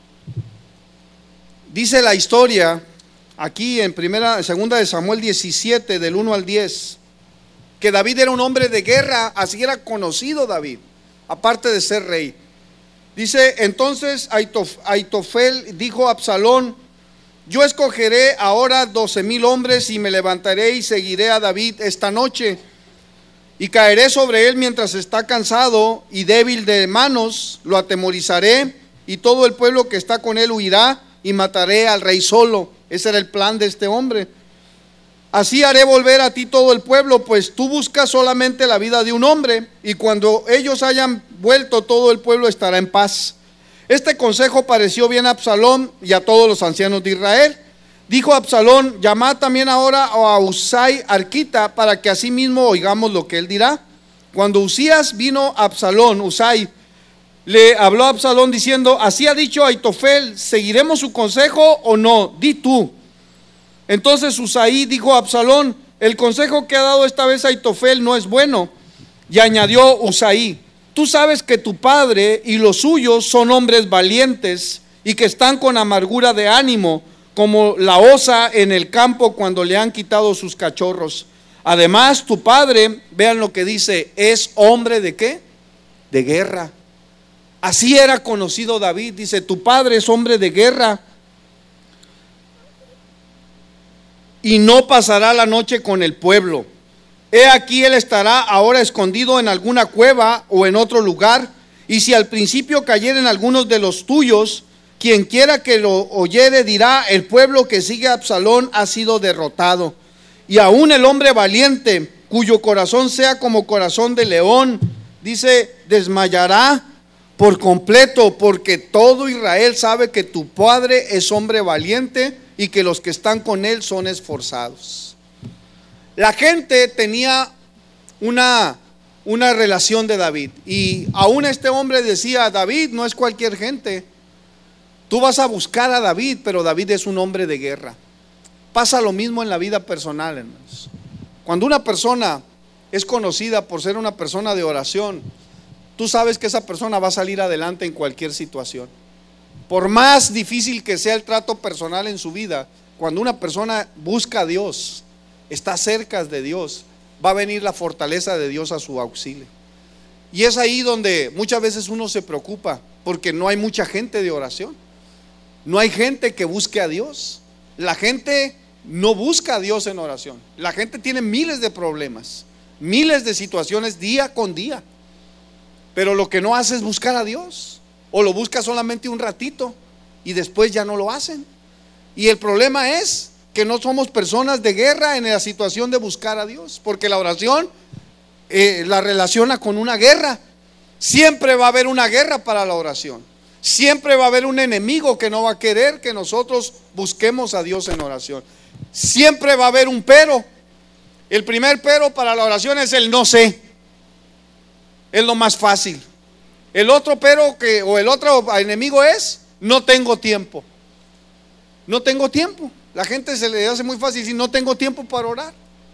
Speaker 1: Dice la historia aquí en primera, segunda de Samuel diecisiete, del uno al diez, que David era un hombre de guerra, así era conocido David, aparte de ser rey. Dice, entonces Aitof, Aitofel dijo a Absalón: yo escogeré ahora doce mil hombres y me levantaré y seguiré a David esta noche, y caeré sobre él mientras está cansado y débil de manos, lo atemorizaré y todo el pueblo que está con él huirá y mataré al rey solo. Ese era el plan de este hombre. Así haré volver a ti todo el pueblo, pues tú buscas solamente la vida de un hombre, y cuando ellos hayan vuelto todo el pueblo estará en paz. Este consejo pareció bien a Absalón y a todos los ancianos de Israel. Dijo Absalón: llamad también ahora a Usai arquita, para que así mismo oigamos lo que él dirá. Cuando Usías vino a Absalón, Usai le habló a Absalón diciendo: así ha dicho Aitofel, ¿seguiremos su consejo o no? Di tú. Entonces Usai dijo a Absalón: el consejo que ha dado esta vez Aitofel no es bueno. Y añadió Usai: tú sabes que tu padre y los suyos son hombres valientes y que están con amargura de ánimo, como la osa en el campo cuando le han quitado sus cachorros. Además, tu padre, vean lo que dice, es hombre de ¿qué? De guerra. Así era conocido David. Dice: tu padre es hombre de guerra y no pasará la noche con el pueblo. He aquí, él estará ahora escondido en alguna cueva o en otro lugar, y si al principio cayeren algunos de los tuyos, quien quiera que lo oyere dirá: el pueblo que sigue a Absalón ha sido derrotado. Y aún el hombre valiente, cuyo corazón sea como corazón de león, dice, desmayará por completo, porque todo Israel sabe que tu padre es hombre valiente y que los que están con él son esforzados. La gente tenía una, una relación de David, y aún este hombre decía: David no es cualquier gente. Tú vas a buscar a David, pero David es un hombre de guerra. Pasa lo mismo en la vida personal, hermanos. Cuando una persona es conocida por ser una persona de oración, tú sabes que esa persona va a salir adelante en cualquier situación. Por más difícil que sea el trato personal en su vida, cuando una persona busca a Dios, está cerca de Dios, va a venir la fortaleza de Dios a su auxilio. Y es ahí donde muchas veces uno se preocupa, porque no hay mucha gente de oración. No hay gente que busque a Dios. La gente no busca a Dios en oración. La gente tiene miles de problemas, miles de situaciones día con día, pero lo que no hace es buscar a Dios, o lo busca solamente un ratito y después ya no lo hacen. Y el problema es que no somos personas de guerra en la situación de buscar a Dios, porque la oración eh, la relaciona con una guerra. Siempre va a haber una guerra para la oración. Siempre va a haber un enemigo que no va a querer que nosotros busquemos a Dios en oración. Siempre va a haber un pero. El primer pero para la oración es el no sé. Es lo más fácil. El otro pero que, o el otro enemigo es no tengo tiempo. No tengo tiempo. La gente se le hace muy fácil decir: no tengo tiempo para orar.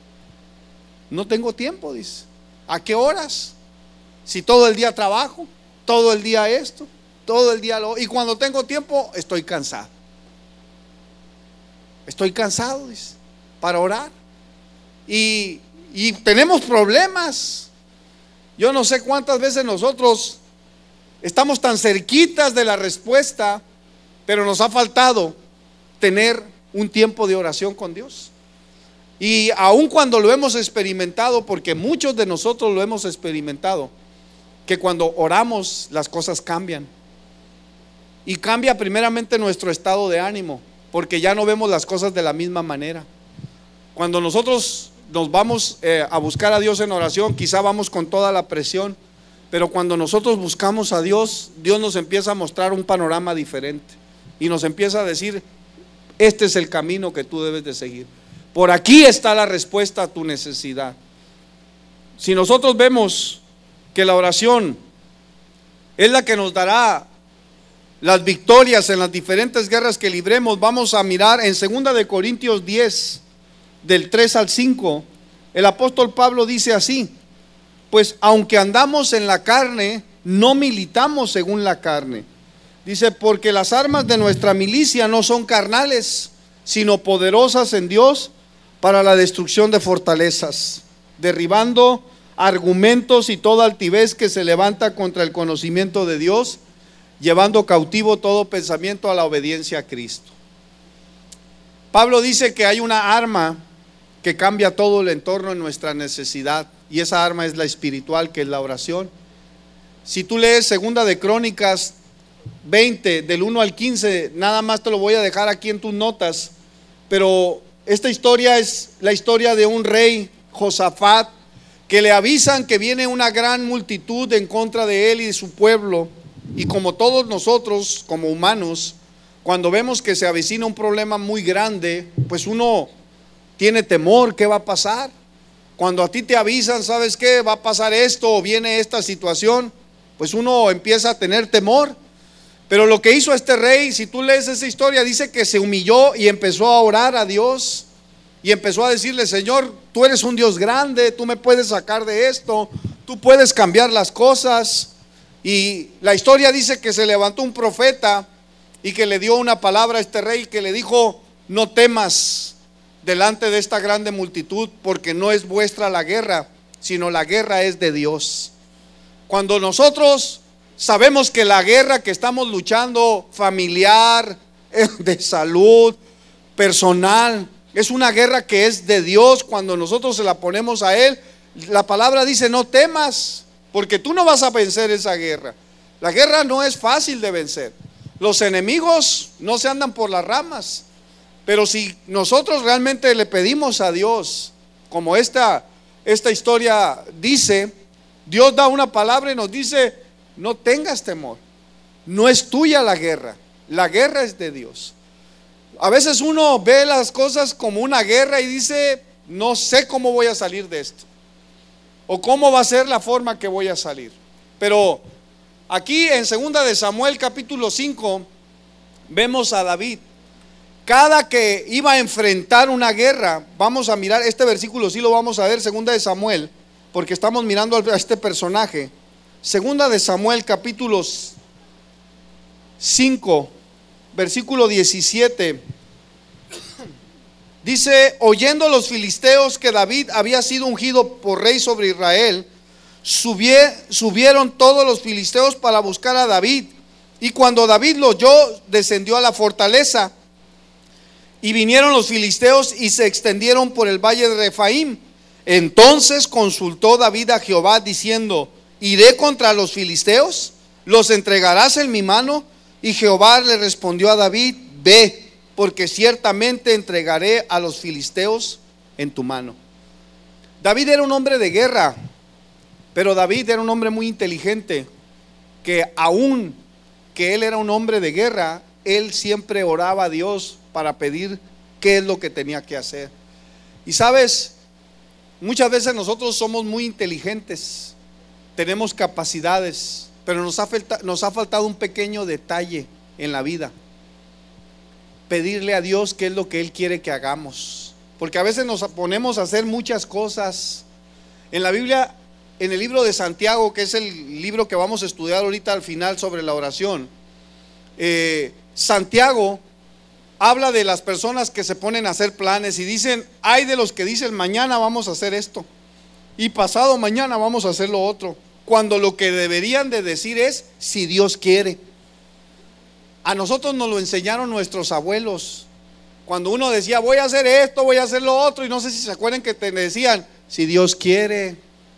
Speaker 1: No tengo tiempo, dice. ¿A qué horas? Si todo el día trabajo, todo el día esto, todo el día lo, y cuando tengo tiempo estoy cansado. Estoy cansado, dice, para orar. Y, y tenemos problemas. Yo no sé cuántas veces nosotros estamos tan cerquitas de la respuesta, pero nos ha faltado tener un tiempo de oración con Dios. Y aun cuando lo hemos experimentado, porque muchos de nosotros lo hemos experimentado, que cuando oramos las cosas cambian. Y cambia primeramente nuestro estado de ánimo, porque ya no vemos las cosas de la misma manera. Cuando nosotros nos vamos eh, a buscar a Dios en oración, quizá vamos con toda la presión, pero cuando nosotros buscamos a Dios, Dios nos empieza a mostrar un panorama diferente y nos empieza a decir: este es el camino que tú debes de seguir. Por aquí está la respuesta a tu necesidad. Si nosotros vemos que la oración es la que nos dará las victorias en las diferentes guerras que libremos, vamos a mirar en segunda de Corintios diez, del tres al cinco, el apóstol Pablo dice así: pues aunque andamos en la carne, no militamos según la carne. Dice, porque las armas de nuestra milicia no son carnales, sino poderosas en Dios para la destrucción de fortalezas, derribando argumentos y toda altivez que se levanta contra el conocimiento de Dios, llevando cautivo todo pensamiento a la obediencia a Cristo. Pablo dice que hay una arma que cambia todo el entorno en nuestra necesidad, y esa arma es la espiritual, que es la oración. Si tú lees segunda de Crónicas veinte, del uno al quince, nada más te lo voy a dejar aquí en tus notas, pero esta historia es la historia de un rey, Josafat, que le avisan que viene una gran multitud en contra de él y de su pueblo. Y como todos nosotros, como humanos, cuando vemos que se avecina un problema muy grande, pues uno tiene temor. ¿Qué va a pasar? Cuando a ti te avisan, ¿sabes qué? Va a pasar esto o viene esta situación, pues uno empieza a tener temor. Pero lo que hizo este rey, si tú lees esa historia, dice que se humilló y empezó a orar a Dios y empezó a decirle: Señor, tú eres un Dios grande, tú me puedes sacar de esto, tú puedes cambiar las cosas. Y la historia dice que se levantó un profeta y que le dio una palabra a este rey, que le dijo: no temas delante de esta grande multitud, porque no es vuestra la guerra, sino la guerra es de Dios. Cuando nosotros sabemos que la guerra que estamos luchando, familiar, de salud, personal, es una guerra que es de Dios, cuando nosotros se la ponemos a Él, la palabra dice: no temas, porque tú no vas a vencer esa guerra. La guerra no es fácil de vencer. Los enemigos no se andan por las ramas. Pero si nosotros realmente le pedimos a Dios, como esta, esta historia dice, Dios da una palabra y nos dice: no tengas temor, no es tuya la guerra, la guerra es de Dios. A veces uno ve las cosas como una guerra y dice: no sé cómo voy a salir de esto, o cómo va a ser la forma que voy a salir. Pero aquí en segunda de Samuel capítulo cinco vemos a David. Cada que iba a enfrentar una guerra, vamos a mirar este versículo, sí lo vamos a ver, segunda de Samuel, porque estamos mirando a este personaje. Segunda de Samuel capítulo cinco, versículo diecisiete. Dice: oyendo los filisteos que David había sido ungido por rey sobre Israel, subieron todos los filisteos para buscar a David. Y cuando David lo oyó, descendió a la fortaleza. Y vinieron los filisteos y se extendieron por el valle de Refaim. Entonces consultó David a Jehová diciendo: ¿iré contra los filisteos? ¿Los entregarás en mi mano? Y Jehová le respondió a David: ve, porque ciertamente entregaré a los filisteos en tu mano. David era un hombre de guerra, pero David era un hombre muy inteligente, que aún que él era un hombre de guerra, él siempre oraba a Dios para pedir qué es lo que tenía que hacer. Y sabes, muchas veces nosotros somos muy inteligentes, tenemos capacidades, pero nos ha, falta, nos ha faltado un pequeño detalle en la vida: pedirle a Dios qué es lo que Él quiere que hagamos. Porque a veces nos ponemos a hacer muchas cosas. En la Biblia, en el libro de Santiago, que es el libro que vamos a estudiar ahorita al final sobre la oración, eh, Santiago habla de las personas que se ponen a hacer planes y dicen: hay de los que dicen mañana vamos a hacer esto y pasado mañana vamos a hacer lo otro, cuando lo que deberían de decir es: si Dios quiere. A nosotros nos lo enseñaron nuestros abuelos. Cuando uno decía: voy a hacer esto, voy a hacer lo otro, y no sé si se acuerdan que te decían: si Dios quiere,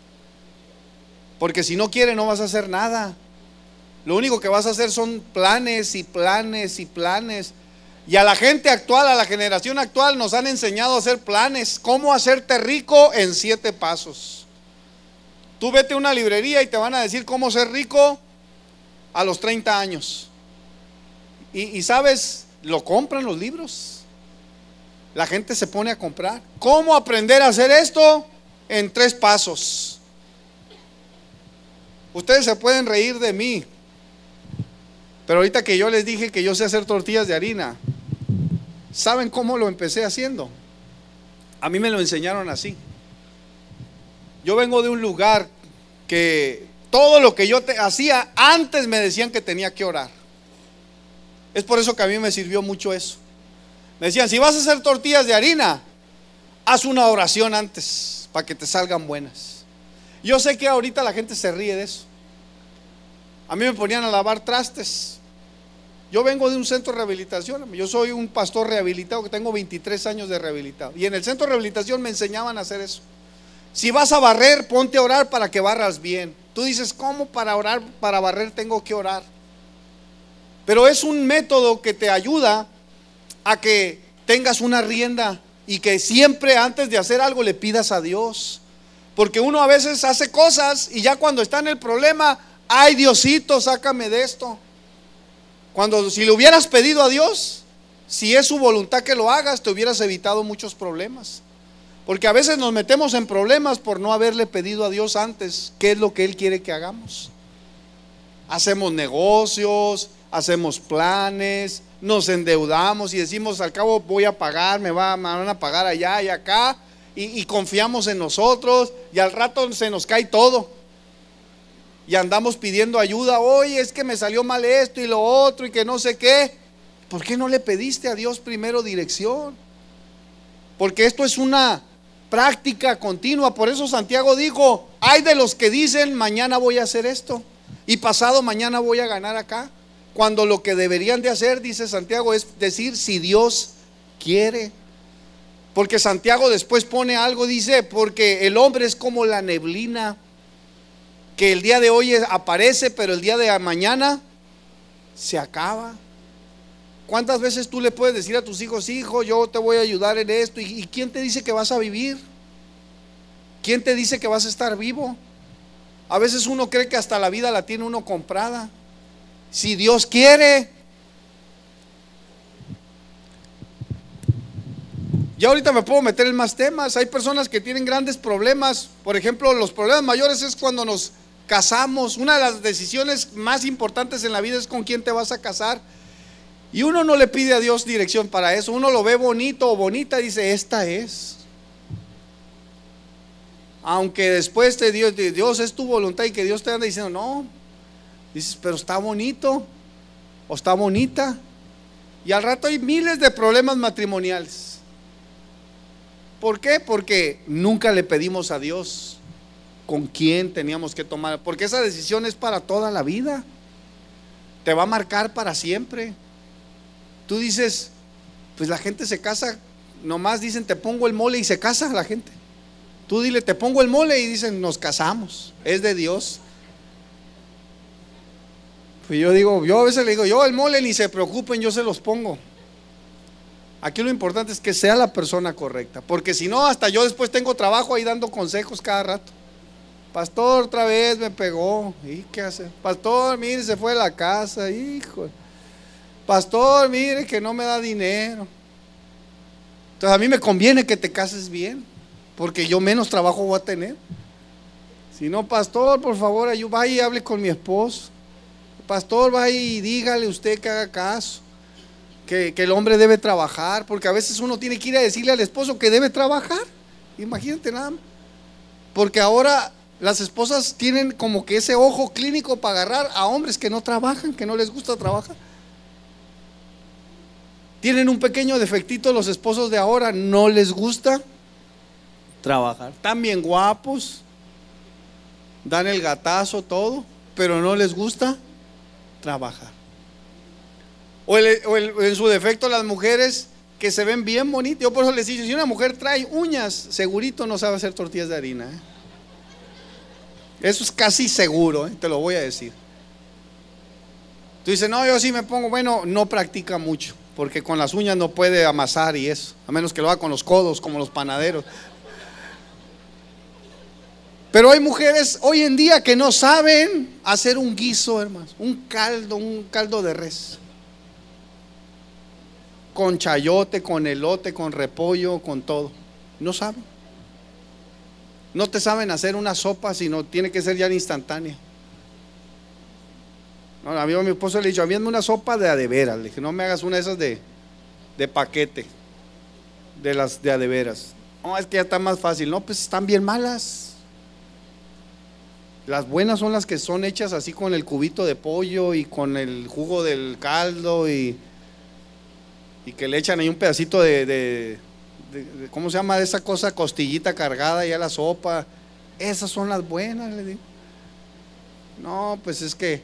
Speaker 1: porque si no quiere no vas a hacer nada. Lo único que vas a hacer son planes y planes y planes. Y a la gente actual, a la generación actual, nos han enseñado a hacer planes. ¿Cómo hacerte rico en siete pasos? Tú vete a una librería y te van a decir cómo ser rico a los treinta años. Y, y sabes, lo compran los libros. La gente se pone a comprar. ¿Cómo aprender a hacer esto? En tres pasos. Ustedes se pueden reír de mí, Pero ahorita que yo les dije que yo sé hacer tortillas de harina, ¿saben cómo lo empecé haciendo? A mí me lo enseñaron así. Yo vengo de un lugar que todo lo que yo te hacía antes me decían que tenía que orar. Es por eso que a mí me sirvió mucho eso. Me decían, si vas a hacer tortillas de harina, haz una oración antes para que te salgan buenas. Yo sé que ahorita la gente se ríe de eso. A mí me ponían a lavar trastes. Yo vengo de un centro de rehabilitación. Yo soy un pastor rehabilitado que tengo veintitrés años de rehabilitado. Y en el centro de rehabilitación me enseñaban a hacer eso. Si vas a barrer, ponte a orar para que barras bien. Tú dices, ¿cómo para orar, para barrer tengo que orar? Pero es un método que te ayuda a que tengas una rienda y que siempre antes de hacer algo le pidas a Dios. Porque uno a veces hace cosas y ya cuando está en el problema, ay Diosito, sácame de esto. Cuando si le hubieras pedido a Dios, si es su voluntad que lo hagas, te hubieras evitado muchos problemas. Porque a veces nos metemos en problemas por no haberle pedido a Dios antes qué es lo que Él quiere que hagamos. Hacemos negocios, hacemos planes, nos endeudamos y decimos, al cabo voy a pagar, me, va, me van a pagar allá y acá, y, y confiamos en nosotros, y al rato se nos cae todo y andamos pidiendo ayuda. Oye, es que me salió mal esto y lo otro y que no sé qué. ¿Por qué no le pediste a Dios primero dirección? Porque esto es una práctica continua. Por eso Santiago dijo, hay de los que dicen, mañana voy a hacer esto y pasado mañana voy a ganar acá, cuando lo que deberían de hacer, dice Santiago, es decir, si Dios quiere. Porque Santiago después pone algo, dice, porque el hombre es como la neblina, que el día de hoy aparece, pero el día de mañana se acaba. ¿Cuántas veces tú le puedes decir a tus hijos, hijo, yo te voy a ayudar en esto? ¿Y, y quién te dice que vas a vivir? ¿Quién te dice que vas a estar vivo? A veces uno cree que hasta la vida la tiene uno comprada. Si Dios quiere. Ya ahorita me puedo meter en más temas. Hay personas que tienen grandes problemas. Por ejemplo, los problemas mayores es cuando nos casamos. Una de las decisiones más importantes en la vida es con quién te vas a casar. Y uno no le pide a Dios dirección para eso. Uno lo ve bonito o bonita y dice, esta es. Aunque después te Dios, Dios es tu voluntad y que Dios te anda diciendo, no. Dices, pero está bonito o está bonita. Y al rato hay miles de problemas matrimoniales. ¿Por qué? Porque nunca le pedimos a Dios con quién teníamos que tomar. Porque esa decisión es para toda la vida. Te va a marcar para siempre. Tú dices, pues la gente se casa, nomás dicen te pongo el mole y se casa la gente. Tú dile te pongo el mole y dicen nos casamos, es de Dios. Pues yo digo, yo a veces le digo, yo el mole ni se preocupen, yo se los pongo. Aquí lo importante es que sea la persona correcta, porque si no, hasta yo después tengo trabajo ahí dando consejos cada rato. Pastor, otra vez me pegó, ¿y qué hace? Pastor, mire, se fue de la casa, hijo. Pastor, mire que no me da dinero. Entonces a mí me conviene que te cases bien, porque yo menos trabajo voy a tener. Si no, pastor, por favor, vaya y hable con mi esposo. Pastor, vaya y dígale usted que haga caso, que, que el hombre debe trabajar, porque a veces uno tiene que ir a decirle al esposo que debe trabajar. Imagínate nada más. Porque ahora las esposas tienen como que ese ojo clínico para agarrar a hombres que no trabajan, que no les gusta trabajar. Tienen un pequeño defectito los esposos de ahora, no les gusta trabajar. Están bien guapos, dan el gatazo, todo, pero no les gusta trabajar. O, el, o el, en su defecto las mujeres que se ven bien bonitas. Yo por eso les digo, si una mujer trae uñas, segurito no sabe hacer tortillas de harina, ¿eh? Eso es casi seguro, ¿eh? Te lo voy a decir. Tú dices, no, yo sí me pongo, bueno, no practica mucho, porque con las uñas no puede amasar y eso, a menos que lo haga con los codos, como los panaderos. Pero hay mujeres hoy en día que no saben hacer un guiso, hermanos, un caldo, un caldo de res, con chayote, con elote, con repollo, con todo. No saben. No te saben hacer una sopa, sino tiene que ser ya instantánea. No, a mí a mi esposo le he dicho, a mí hazme una sopa de a de veras. Le dije, no me hagas una de esas de, de paquete, de las de a de veras. No, es que ya está más fácil. No, pues están bien malas. Las buenas son las que son hechas así con el cubito de pollo y con el jugo del caldo y, y que le echan ahí un pedacito de, de, de, de ¿cómo se llama esa cosa? Costillita cargada y a la sopa. Esas son las buenas, le digo. No, pues es que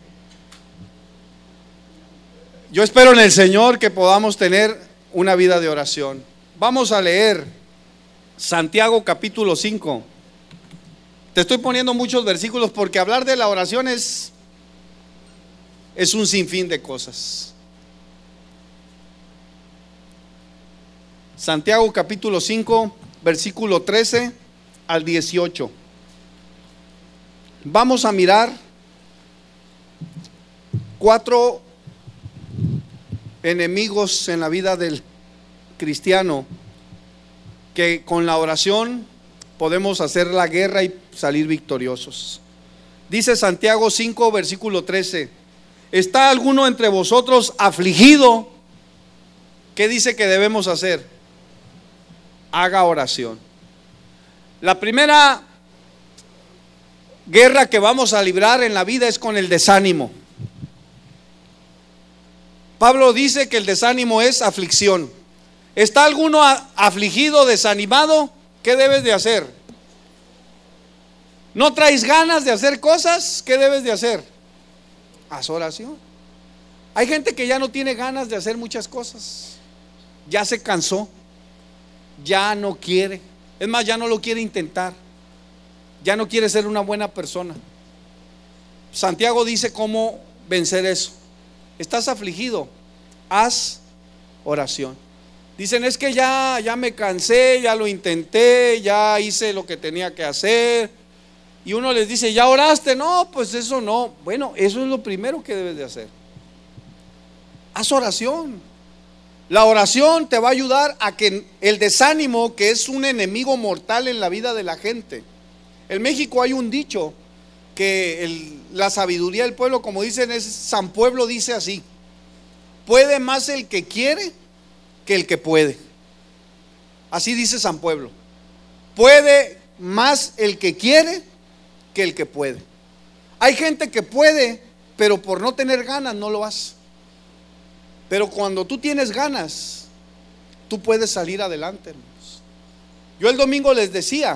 Speaker 1: yo espero en el Señor que podamos tener una vida de oración. Vamos a leer Santiago capítulo cinco. Te estoy poniendo muchos versículos porque hablar de la oración es, es un sinfín de cosas. Santiago capítulo cinco, versículo trece al dieciocho. Vamos a mirar cuatro enemigos en la vida del cristiano que con la oración podemos hacer la guerra y salir victoriosos. Dice Santiago cinco, versículo trece: ¿está alguno entre vosotros afligido? ¿Qué dice que debemos hacer? Haga oración. La primera guerra que vamos a librar en la vida es con el desánimo. Pablo dice que el desánimo es aflicción. ¿Está alguno afligido, desanimado? ¿Qué debes de hacer? ¿No traes ganas de hacer cosas? ¿Qué debes de hacer? Haz oración. Hay gente que ya no tiene ganas de hacer muchas cosas. Ya se cansó. Ya no quiere. Es más, ya no lo quiere intentar. Ya no quiere ser una buena persona. Santiago dice cómo vencer eso. ¿Estás afligido? Haz oración. Dicen, es que ya, ya me cansé, ya lo intenté, ya hice lo que tenía que hacer. Y uno les dice, ¿ya oraste? No, pues eso no. Bueno, eso es lo primero que debes de hacer. Haz oración. La oración te va a ayudar a que el desánimo, que es un enemigo mortal en la vida de la gente. En México hay un dicho que el, la sabiduría del pueblo, como dicen, es San Pueblo dice así: puede más el que quiere que el que puede. Así dice San Pueblo. Puede más el que quiere que el que puede. Hay gente que puede, pero por no tener ganas no lo hace. Pero cuando tú tienes ganas, tú puedes salir adelante, hermanos. Yo el domingo les decía,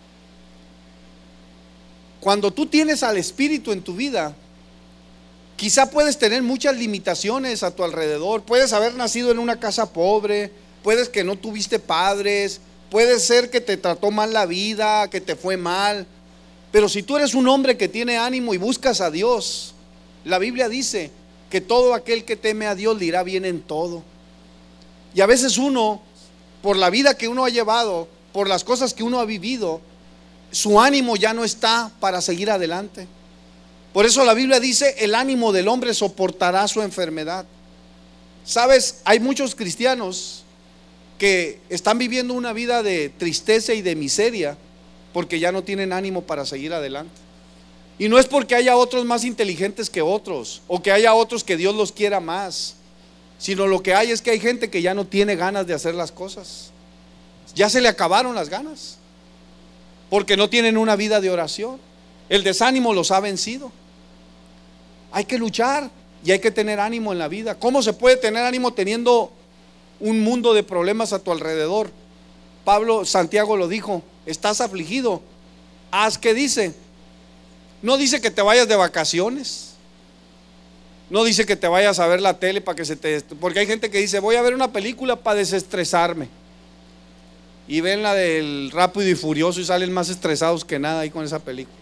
Speaker 1: cuando tú tienes al Espíritu en tu vida, quizá puedes tener muchas limitaciones a tu alrededor. Puedes haber nacido en una casa pobre, puedes que no tuviste padres, puede ser que te trató mal la vida, que te fue mal. Pero si tú eres un hombre que tiene ánimo y buscas a Dios, la Biblia dice que todo aquel que teme a Dios le irá bien en todo. Y a veces uno, por la vida que uno ha llevado, por las cosas que uno ha vivido, su ánimo ya no está para seguir adelante. Por eso la Biblia dice, el ánimo del hombre soportará su enfermedad. Sabes, hay muchos cristianos que están viviendo una vida de tristeza y de miseria porque ya no tienen ánimo para seguir adelante. Y no es porque haya otros más inteligentes que otros, o que haya otros que Dios los quiera más, sino lo que hay es que hay gente que ya no tiene ganas de hacer las cosas. Ya se le acabaron las ganas, porque no tienen una vida de oración. El desánimo los ha vencido. Hay que luchar y hay que tener ánimo en la vida. ¿Cómo se puede tener ánimo teniendo un mundo de problemas a tu alrededor? Pablo, Santiago lo dijo: estás afligido, haz, ¿qué dice? No dice que te vayas de vacaciones, no dice que te vayas a ver la tele para que se te... Porque hay gente que dice, voy a ver una película para desestresarme, y ven la del Rápido y Furioso y salen más estresados que nada ahí con esa película.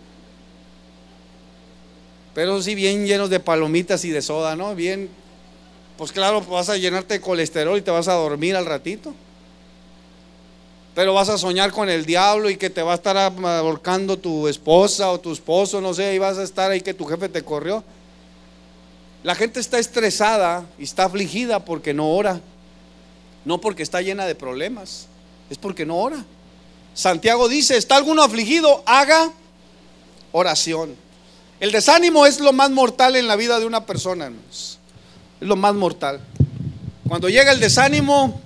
Speaker 1: Pero sí, bien llenos de palomitas y de soda, ¿no? Bien, pues claro, vas a llenarte de colesterol y te vas a dormir al ratito. Pero vas a soñar con el diablo y que te va a estar ahorcando tu esposa o tu esposo, no sé, y vas a estar ahí que tu jefe te corrió. La gente está estresada y está afligida porque no ora, no porque está llena de problemas, es porque no ora. Santiago dice, ¿está alguno afligido? Haga oración. El desánimo es lo más mortal en la vida de una persona, hermanos. Es lo más mortal. Cuando llega el desánimo,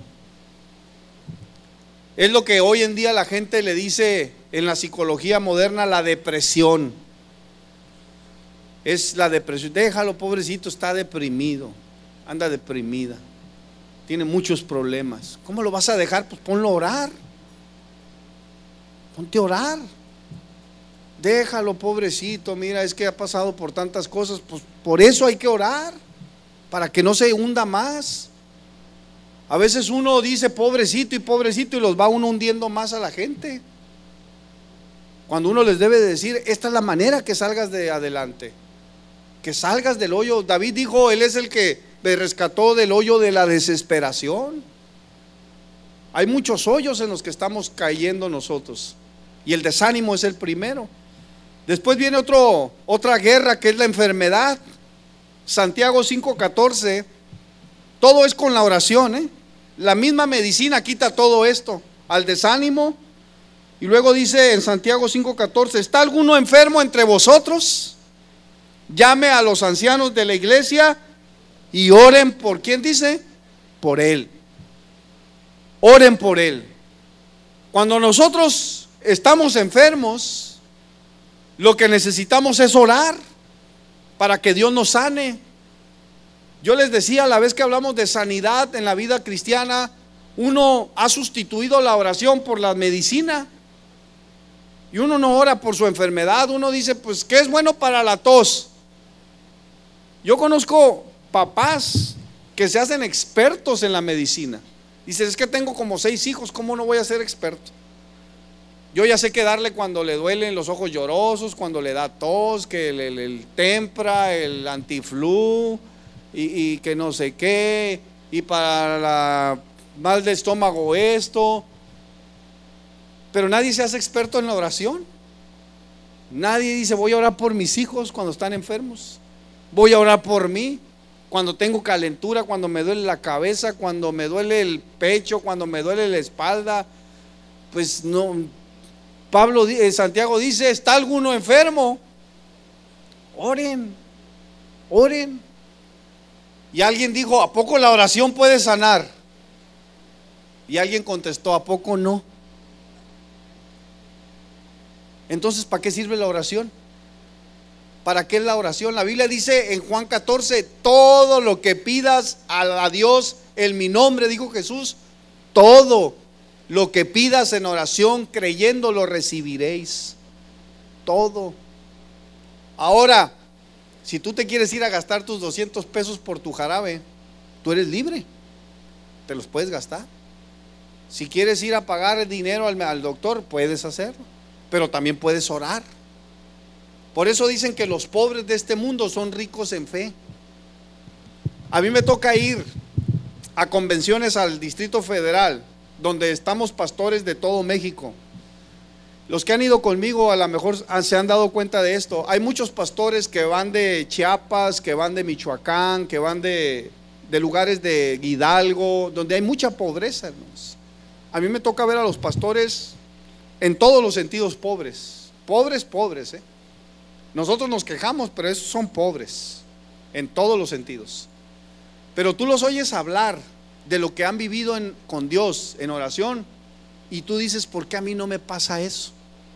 Speaker 1: es lo que hoy en día la gente le dice en la psicología moderna la depresión. Es la depresión. Déjalo, pobrecito, está deprimido, anda deprimida, tiene muchos problemas. ¿Cómo lo vas a dejar? Pues ponlo a orar. Ponte a orar. Déjalo, pobrecito, mira, es que ha pasado por tantas cosas. Pues por eso hay que orar, para que no se hunda más. A veces uno dice pobrecito y pobrecito y los va uno hundiendo más a la gente, cuando uno les debe decir: esta es la manera que salgas de adelante, que salgas del hoyo. David dijo: Él es el que me rescató del hoyo de la desesperación. Hay muchos hoyos en los que estamos cayendo nosotros, y el desánimo es el primero. Después viene otro, otra guerra, que es la enfermedad. Santiago cinco catorce. Todo es con la oración, ¿eh? La misma medicina quita todo esto, al desánimo. Y luego dice en Santiago cinco catorce: ¿está alguno enfermo entre vosotros? Llame a los ancianos de la iglesia y oren por, ¿quién dice? Por él. Oren por él. Cuando nosotros estamos enfermos, lo que necesitamos es orar para que Dios nos sane. Yo les decía, a la vez que hablamos de sanidad en la vida cristiana, uno ha sustituido la oración por la medicina, y uno no ora por su enfermedad. Uno dice: pues ¿qué es bueno para la tos? Yo conozco papás que se hacen expertos en la medicina. Dice: es que tengo como seis hijos, ¿cómo no voy a ser experto? Yo ya sé qué darle cuando le duelen los ojos llorosos, cuando le da tos, que el, el, el tempra, el antiflu, y, y que no sé qué, y para la mal de estómago esto. Pero nadie se hace experto en la oración. Nadie dice: voy a orar por mis hijos cuando están enfermos, voy a orar por mí cuando tengo calentura, cuando me duele la cabeza, cuando me duele el pecho, cuando me duele la espalda. Pues no. Pablo, Santiago dice: ¿está alguno enfermo? Oren, oren. Y alguien dijo: ¿a poco la oración puede sanar? Y alguien contestó: ¿a poco no? Entonces, ¿para qué sirve la oración? ¿Para qué es la oración? La Biblia dice en Juan catorce: todo lo que pidas a Dios en mi nombre, dijo Jesús, todo lo que pidas en oración creyendo lo recibiréis. Todo. Ahora, si tú te quieres ir a gastar tus doscientos pesos por tu jarabe, tú eres libre, te los puedes gastar. Si quieres ir a pagar el dinero al, al doctor, puedes hacerlo, pero también puedes orar. Por eso dicen que los pobres de este mundo son ricos en fe. A mí me toca ir a convenciones al Distrito Federal, donde estamos pastores de todo México. Los que han ido conmigo a lo mejor se han dado cuenta de esto. Hay muchos pastores que van de Chiapas, que van de Michoacán, que van de, de lugares de Hidalgo, donde hay mucha pobreza, hermanos. A mí me toca ver a los pastores en todos los sentidos pobres. Pobres, pobres, ¿eh? Nosotros nos quejamos, pero esos son pobres en todos los sentidos. Pero tú los oyes hablar de lo que han vivido en, con Dios en oración, y tú dices: ¿por qué a mí no me pasa eso?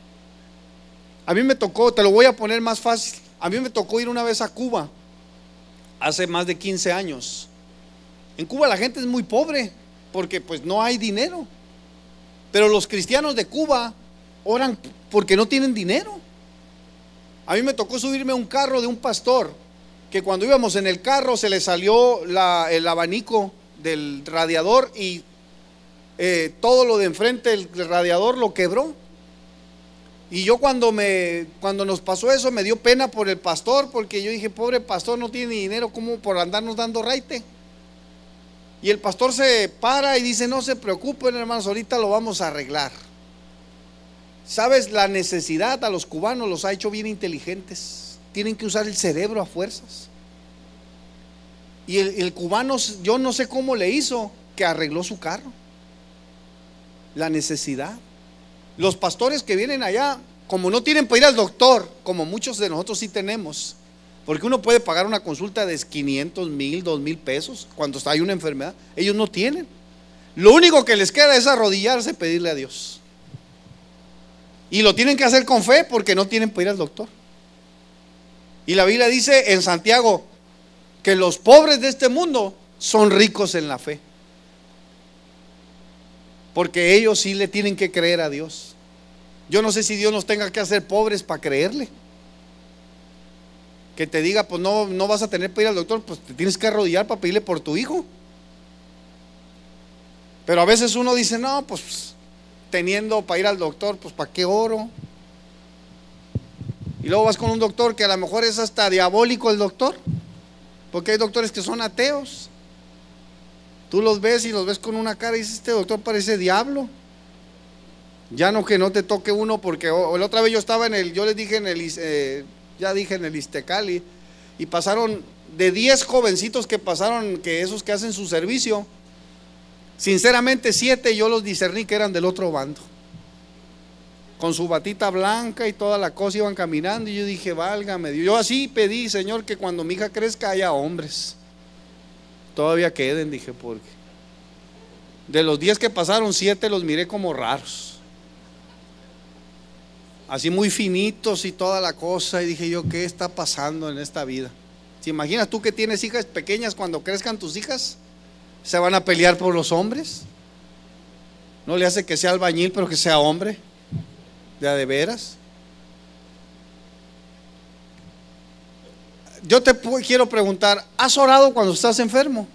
Speaker 1: A mí me tocó, te lo voy a poner más fácil, a mí me tocó ir una vez a Cuba, hace más de quince años. En Cuba la gente es muy pobre, porque pues no hay dinero. Pero los cristianos de Cuba oran porque no tienen dinero. A mí me tocó subirme a un carro de un pastor, que cuando íbamos en el carro se le salió la, el abanico del radiador, y eh, todo lo de enfrente del radiador lo quebró. Y yo cuando me cuando nos pasó eso me dio pena por el pastor, porque yo dije: pobre pastor, no tiene dinero, ¿cómo por andarnos dando raite? Y el pastor se para y dice: no se preocupen, hermanos, ahorita lo vamos a arreglar. ¿Sabes? La necesidad a los cubanos los ha hecho bien inteligentes. Tienen que usar el cerebro a fuerzas. Y el, el cubano, yo no sé cómo le hizo, que arregló su carro. La necesidad. Los pastores que vienen allá como no tienen para ir al doctor, como muchos de nosotros sí tenemos, porque uno puede pagar una consulta de quinientos, mil, dos mil pesos cuando hay una enfermedad, ellos no tienen. Lo único que les queda es arrodillarse y pedirle a Dios. Y lo tienen que hacer con fe porque no tienen para ir al doctor. Y la Biblia dice en Santiago que los pobres de este mundo son ricos en la fe, porque ellos sí le tienen que creer a Dios. Yo no sé si Dios nos tenga que hacer pobres para creerle. Que te diga, pues no, no vas a tener para ir al doctor, pues te tienes que arrodillar para pedirle por tu hijo. Pero a veces uno dice, no, pues teniendo para ir al doctor, pues ¿para qué oro? Y luego vas con un doctor que a lo mejor es hasta diabólico el doctor, porque hay doctores que son ateos. Tú los ves y los ves con una cara y dices, este doctor parece diablo. Ya no que no te toque uno, porque oh, la otra vez yo estaba en el, yo les dije en el, eh, ya dije en el Iztecali, y pasaron de diez jovencitos que pasaron, que esos que hacen su servicio, sinceramente siete yo los discerní que eran del otro bando, con su batita blanca y toda la cosa, iban caminando, y yo dije, válgame Dios. Yo así pedí, Señor, que cuando mi hija crezca haya hombres, todavía queden, dije, porque de los diez que pasaron, siete los miré como raros, así muy finitos y toda la cosa, y dije yo, ¿qué está pasando en esta vida? ¿Te imaginas tú que tienes hijas pequeñas, cuando crezcan tus hijas se van a pelear por los hombres? No le hace que sea albañil, pero que sea hombre, de a de veras. Yo te quiero preguntar, ¿has orado cuando estás enfermo?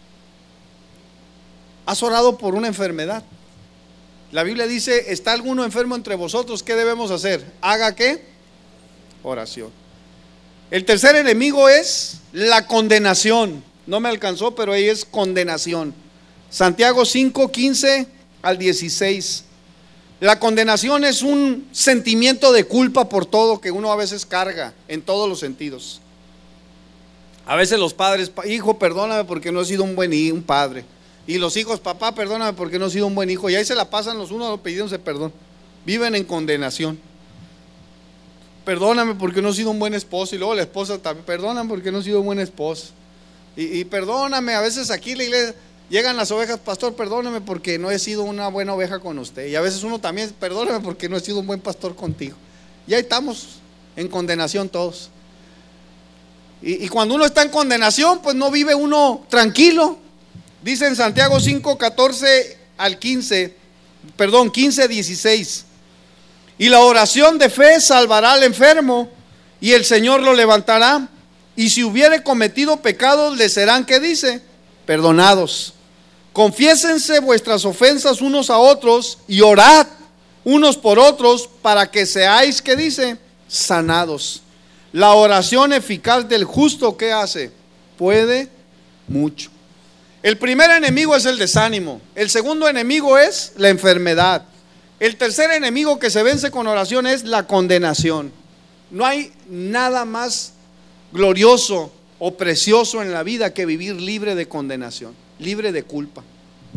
Speaker 1: ¿Has orado por una enfermedad? La Biblia dice, ¿está alguno enfermo entre vosotros? ¿Qué debemos hacer? ¿Haga qué? Oración. El tercer enemigo es la condenación. No me alcanzó, pero ahí es condenación. Santiago cinco, quince al dieciséis. La condenación es un sentimiento de culpa por todo que uno a veces carga, en todos los sentidos. A veces los padres, hijo, perdóname porque no he sido un buen hijo, un padre. Y los hijos, papá, perdóname porque no he sido un buen hijo. Y ahí se la pasan los unos pidiéndose perdón. Viven en condenación. Perdóname porque no he sido un buen esposo. Y luego la esposa también, perdóname porque no he sido un buen esposo. Y, y perdóname, a veces aquí en la iglesia llegan las ovejas, pastor, perdóname porque no he sido una buena oveja con usted. Y a veces uno también, perdóname porque no he sido un buen pastor contigo. Y ahí estamos en condenación todos. Y, y cuando uno está en condenación, pues no vive uno tranquilo. Dice en Santiago cinco, catorce al quince, perdón, quince, dieciséis. Y la oración de fe salvará al enfermo, y el Señor lo levantará. Y si hubiere cometido pecados, le serán, ¿qué dice? Perdonados. Confiésense vuestras ofensas unos a otros y orad unos por otros para que seáis, ¿qué dice? Sanados. La oración eficaz del justo, ¿qué hace? Puede mucho. El primer enemigo es el desánimo. El segundo enemigo es la enfermedad. El tercer enemigo que se vence con oración es la condenación. No hay nada más glorioso o precioso en la vida que vivir libre de condenación, libre de culpa.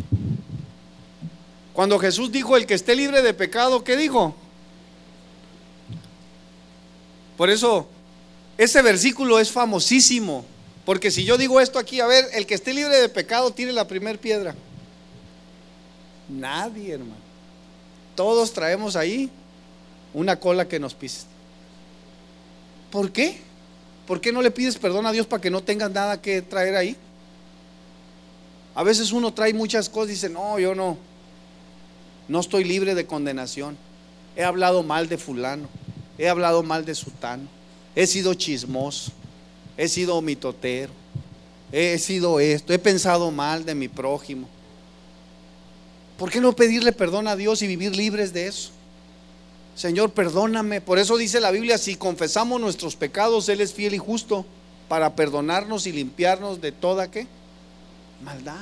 Speaker 1: Cuando Jesús dijo, el que esté libre de pecado, ¿qué dijo? Por eso ese versículo es famosísimo. Porque si yo digo esto aquí, a ver, el que esté libre de pecado tire la primer piedra. Nadie, hermano. Todos traemos ahí una cola que nos pise. ¿Por qué? ¿Por qué no le pides perdón a Dios para que no tengas nada que traer ahí? A veces uno trae muchas cosas y dice, no, yo no, no estoy libre de condenación. He hablado mal de fulano, he hablado mal de sutano, he sido chismoso, he sido mitotero, he sido esto, he pensado mal de mi prójimo. ¿Por qué no pedirle perdón a Dios y vivir libres de eso? Señor, perdóname. Por eso dice la Biblia, si confesamos nuestros pecados, Él es fiel y justo para perdonarnos y limpiarnos de toda, ¿qué? Maldad.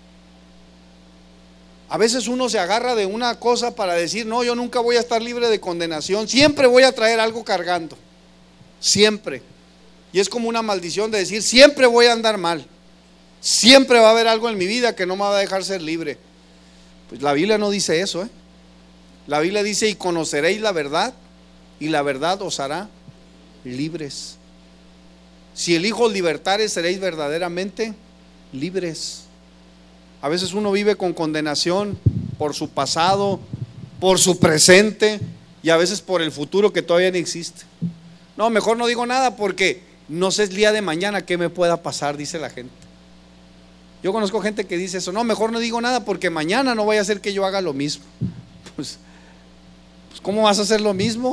Speaker 1: A veces uno se agarra de una cosa para decir, no, yo nunca voy a estar libre de condenación, siempre voy a traer algo cargando, siempre. Y es como una maldición de decir, siempre voy a andar mal, siempre va a haber algo en mi vida que no me va a dejar ser libre. Pues la Biblia no dice eso, ¿eh? La Biblia dice, y conoceréis la verdad, y la verdad os hará libres. Si el Hijo os libertare, seréis verdaderamente libres. A veces uno vive con condenación por su pasado, por su presente y a veces por el futuro que todavía no existe. No, mejor no digo nada porque no sé el día de mañana qué me pueda pasar, dice la gente. Yo conozco gente que dice eso, no, mejor no digo nada porque mañana no vaya a ser que yo haga lo mismo. Pues, pues ¿cómo vas a hacer lo mismo?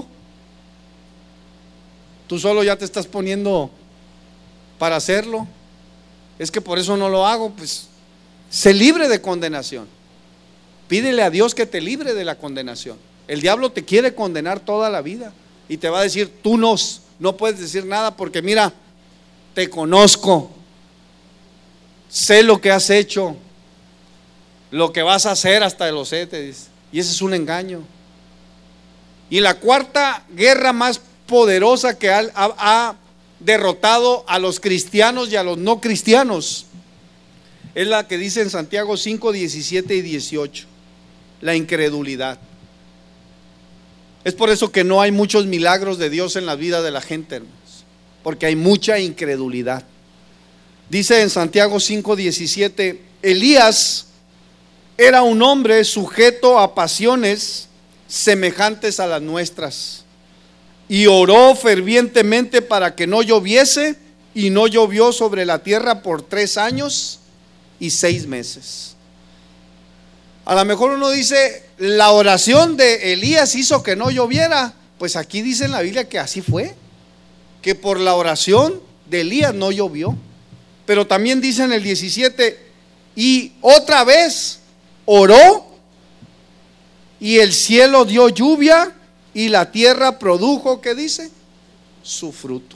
Speaker 1: Tú solo ya te estás poniendo para hacerlo. Es que por eso no lo hago. Pues sé libre de condenación. Pídele a Dios que te libre de la condenación. El diablo te quiere condenar toda la vida y te va a decir, tú no, no puedes decir nada porque mira, te conozco, sé lo que has hecho, lo que vas a hacer hasta lo sé, te dice. Y ese es un engaño. Y la cuarta guerra más poderosa que ha, ha, ha derrotado a los cristianos y a los no cristianos es la que dice en Santiago cinco, diecisiete y dieciocho, la incredulidad. Es por eso que no hay muchos milagros de Dios en la vida de la gente, hermanos, porque hay mucha incredulidad. Dice en Santiago cinco, diecisiete, Elías era un hombre sujeto a pasiones semejantes a las nuestras, y oró fervientemente para que no lloviese, y no llovió sobre la tierra por tres años y seis meses. A lo mejor uno dice, la oración de Elías hizo que no lloviera. Pues aquí dice en la Biblia que así fue, que por la oración de Elías no llovió. Pero también dice en el diecisiete, y otra vez oró, y el cielo dio lluvia, y la tierra produjo, ¿qué dice? Su fruto.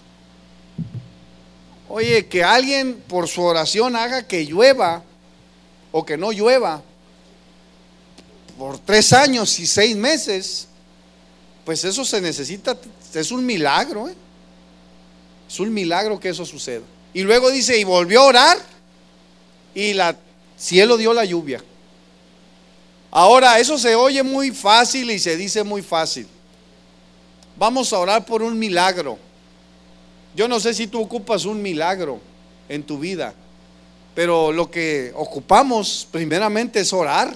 Speaker 1: Oye, que alguien por su oración haga que llueva o que no llueva por tres años y seis meses, pues eso se necesita, es un milagro, ¿eh? Es un milagro que eso suceda. Y luego dice, y volvió a orar, y el cielo dio la lluvia. Ahora, eso se oye muy fácil y se dice muy fácil. Vamos a orar por un milagro. Yo no sé si tú ocupas un milagro en tu vida, pero lo que ocupamos primeramente es orar.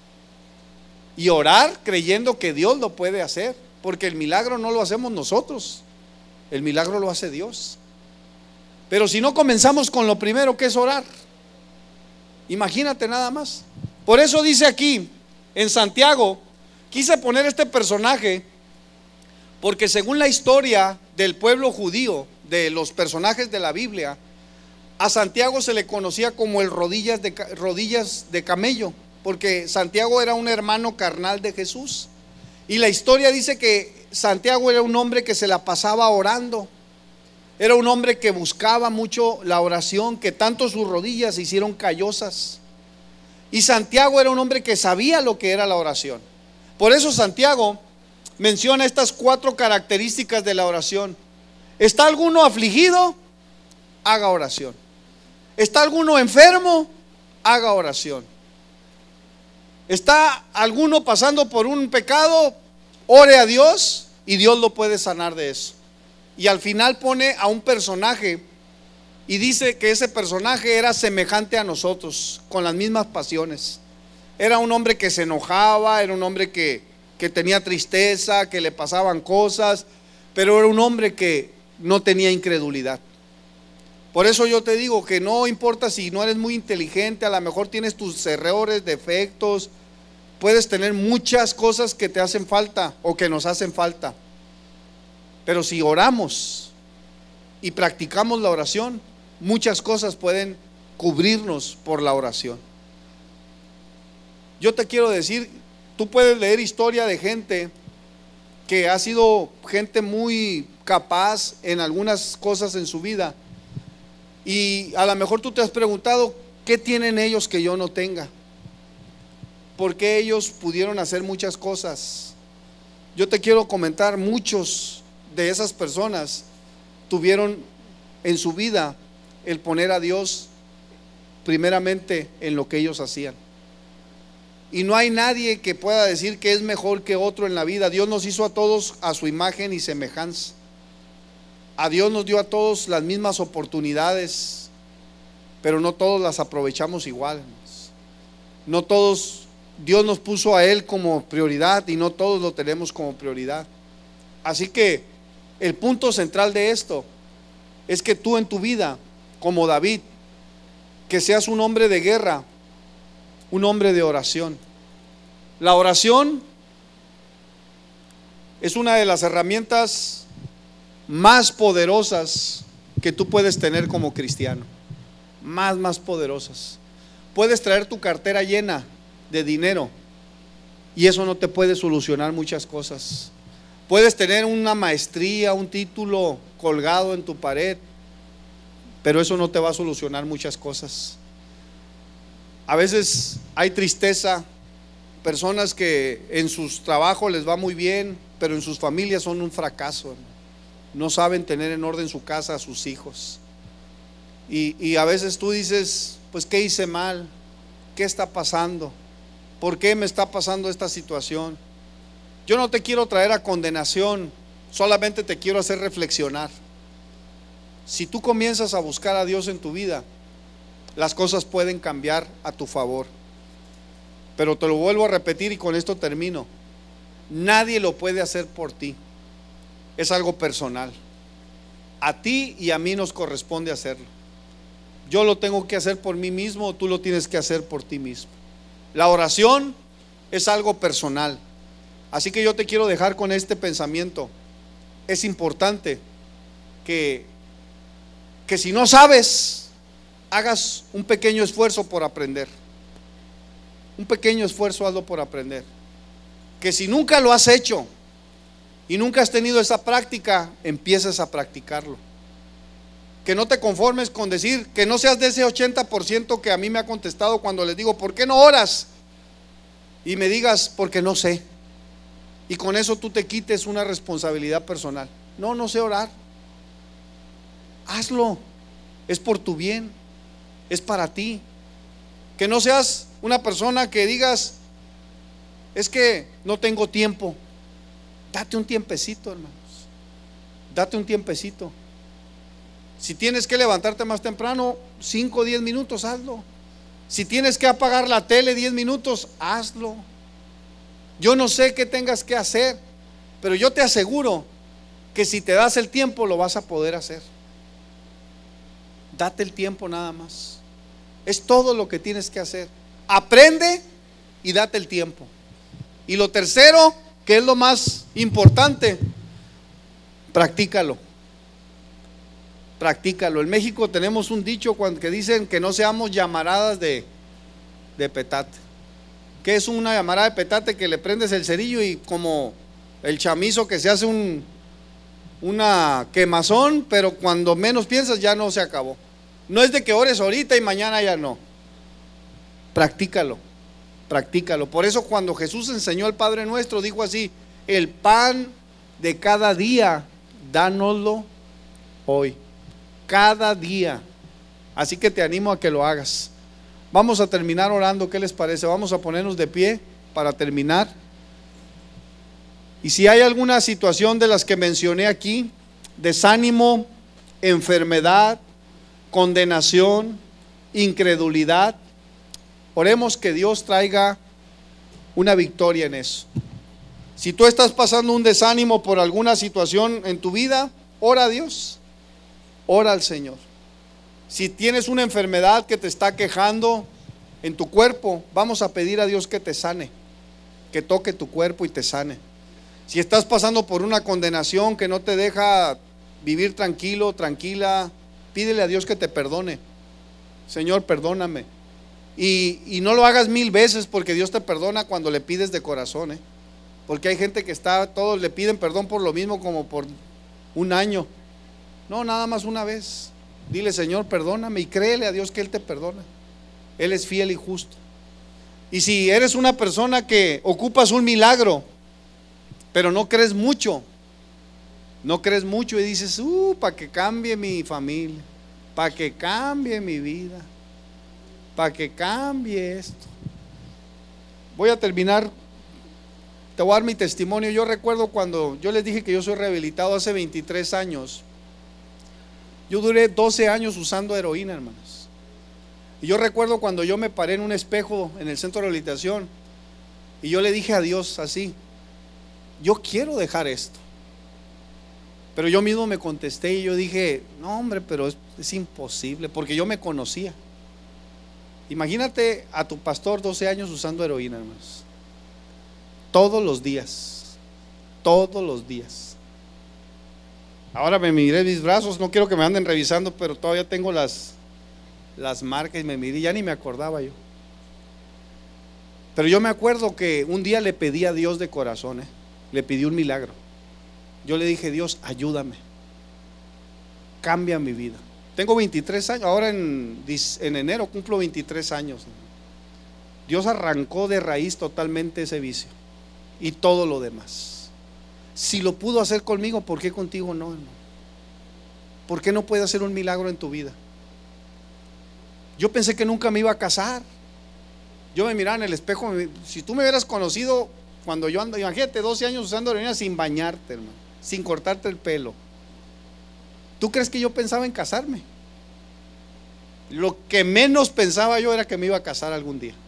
Speaker 1: Y orar creyendo que Dios lo puede hacer, porque el milagro no lo hacemos nosotros, el milagro lo hace Dios. Pero si no comenzamos con lo primero, que es orar, imagínate nada más. Por eso dice aquí en Santiago, quise poner este personaje porque según la historia del pueblo judío, de los personajes de la Biblia, a Santiago se le conocía como el rodillas de, rodillas de camello, porque Santiago era un hermano carnal de Jesús. Y la historia dice que Santiago era un hombre que se la pasaba orando, era un hombre que buscaba mucho la oración, que tanto sus rodillas se hicieron callosas. Y Santiago era un hombre que sabía lo que era la oración. Por eso Santiago menciona estas cuatro características de la oración. ¿Está alguno afligido? Haga oración. ¿Está alguno enfermo? Haga oración. ¿Está alguno pasando por un pecado? Ore a Dios y Dios lo puede sanar de eso. Y al final pone a un personaje y dice que ese personaje era semejante a nosotros, con las mismas pasiones. Era un hombre que se enojaba, era un hombre que, que tenía tristeza, que le pasaban cosas, pero era un hombre que no tenía incredulidad. Por eso yo te digo que no importa si no eres muy inteligente, a lo mejor tienes tus errores, defectos, puedes tener muchas cosas que te hacen falta o que nos hacen falta. Pero si oramos y practicamos la oración, muchas cosas pueden cubrirnos por la oración. Yo te quiero decir, tú puedes leer historia de gente que ha sido gente muy capaz en algunas cosas en su vida, y a lo mejor tú te has preguntado, ¿qué tienen ellos que yo no tenga? ¿Por qué ellos pudieron hacer muchas cosas? Yo te quiero comentar, muchos de esas personas tuvieron en su vida el poner a Dios primeramente en lo que ellos hacían. Y no hay nadie que pueda decir que es mejor que otro en la vida. Dios nos hizo a todos a su imagen y semejanza. A Dios nos dio a todos las mismas oportunidades, pero no todos las aprovechamos igual. No todos, Dios nos puso a Él como prioridad y no todos lo tenemos como prioridad. Así que el punto central de esto es que tú en tu vida, como David, que seas un hombre de guerra, un hombre de oración. La oración es una de las herramientas más poderosas que tú puedes tener como cristiano. Más, más poderosas. Puedes traer tu cartera llena de dinero y eso no te puede solucionar muchas cosas. Puedes tener una maestría, un título colgado en tu pared, pero eso no te va a solucionar muchas cosas. A veces hay tristeza, personas que en sus trabajos les va muy bien, pero en sus familias son un fracaso. No saben tener en orden su casa, a sus hijos. Y, y a veces tú dices, pues ¿qué hice mal? ¿Qué está pasando? ¿Por qué me está pasando esta situación? Yo no te quiero traer a condenación, solamente te quiero hacer reflexionar. Si tú comienzas a buscar a Dios en tu vida, las cosas pueden cambiar a tu favor. Pero te lo vuelvo a repetir y con esto termino. Nadie lo puede hacer por ti. Es algo personal. A ti y a mí nos corresponde hacerlo. Yo lo tengo que hacer por mí mismo, tú lo tienes que hacer por ti mismo. La oración es algo personal. Así que yo te quiero dejar con este pensamiento. Es importante que, que si no sabes, hagas un pequeño esfuerzo por aprender. Un pequeño esfuerzo hazlo por aprender. Que si nunca lo has hecho y nunca has tenido esa práctica, empieces a practicarlo. Que no te conformes con decir, que no seas de ese ochenta por ciento que a mí me ha contestado cuando les digo, ¿por qué no oras? Y me digas, porque no sé. Y con eso tú te quites una responsabilidad personal. No, no sé orar. Hazlo. Es por tu bien. Es para ti. Que no seas una persona que digas, es que no tengo tiempo. Date un tiempecito, hermanos. Date un tiempecito. Si tienes que levantarte más temprano, cinco o diez minutos, hazlo. Si tienes que apagar la tele diez minutos, hazlo. Yo no sé qué tengas que hacer, pero yo te aseguro que si te das el tiempo lo vas a poder hacer. Date el tiempo nada más. Es todo lo que tienes que hacer. Aprende y date el tiempo. Y lo tercero, que es lo más importante, practícalo. Practícalo. En México tenemos un dicho cuando, que dicen que no seamos llamaradas de, de petate. ¿Qué es una llamarada de petate? Que le prendes el cerillo y como el chamizo que se hace un, una quemazón, pero cuando menos piensas ya no se acabó. No es de que ores ahorita y mañana ya no. Practícalo, practícalo. Por eso cuando Jesús enseñó al Padre Nuestro, dijo así: el pan de cada día, dánoslo hoy. Cada día. Así que te animo a que lo hagas. Vamos a terminar orando, ¿qué les parece? Vamos a ponernos de pie para terminar. Y si hay alguna situación de las que mencioné aquí, desánimo, enfermedad, condenación, incredulidad, oremos que Dios traiga una victoria en eso. Si tú estás pasando un desánimo por alguna situación en tu vida, ora a Dios, ora al Señor. Si tienes una enfermedad que te está quejando en tu cuerpo, vamos a pedir a Dios que te sane, que toque tu cuerpo y te sane. Si estás pasando por una condenación que no te deja vivir tranquilo, tranquila, pídele a Dios que te perdone. Señor, perdóname. Y, y no lo hagas mil veces, porque Dios te perdona cuando le pides de corazón, ¿eh? Porque hay gente que está, todos le piden perdón por lo mismo como por un año. No, nada más una vez. Dile: Señor, perdóname, y créele a Dios que Él te perdona. Él es fiel y justo. Y si eres una persona que ocupas un milagro, pero no crees mucho, no crees mucho y dices, uh, para que cambie mi familia, para que cambie mi vida, para que cambie esto. Voy a terminar, te voy a dar mi testimonio. Yo recuerdo cuando yo les dije que yo soy rehabilitado hace veintitrés años. Yo duré doce años usando heroína, hermanos. Y yo recuerdo cuando yo me paré en un espejo en el centro de rehabilitación y yo le dije a Dios así: yo quiero dejar esto. Pero yo mismo me contesté y yo dije: no, hombre, pero es, es imposible, porque yo me conocía. Imagínate a tu pastor doce años usando heroína, hermanos. Todos los días, todos los días. Ahora me miré mis brazos, no quiero que me anden revisando, pero todavía tengo las, las marcas y me miré, ya ni me acordaba yo. Pero yo me acuerdo que un día le pedí a Dios de corazón, ¿eh? Le pedí un milagro. Yo le dije: Dios, ayúdame, cambia mi vida. Tengo veintitrés años, ahora en, en enero cumplo veintitrés años. Dios arrancó de raíz totalmente ese vicio y todo lo demás. Si lo pudo hacer conmigo, ¿por qué contigo no, hermano? ¿Por qué no puede hacer un milagro en tu vida? Yo pensé que nunca me iba a casar. Yo me miraba en el espejo, si tú me hubieras conocido cuando yo ando, imagínate, doce años usando heroína sin bañarte, hermano, sin cortarte el pelo. ¿Tú crees que yo pensaba en casarme? Lo que menos pensaba yo era que me iba a casar algún día.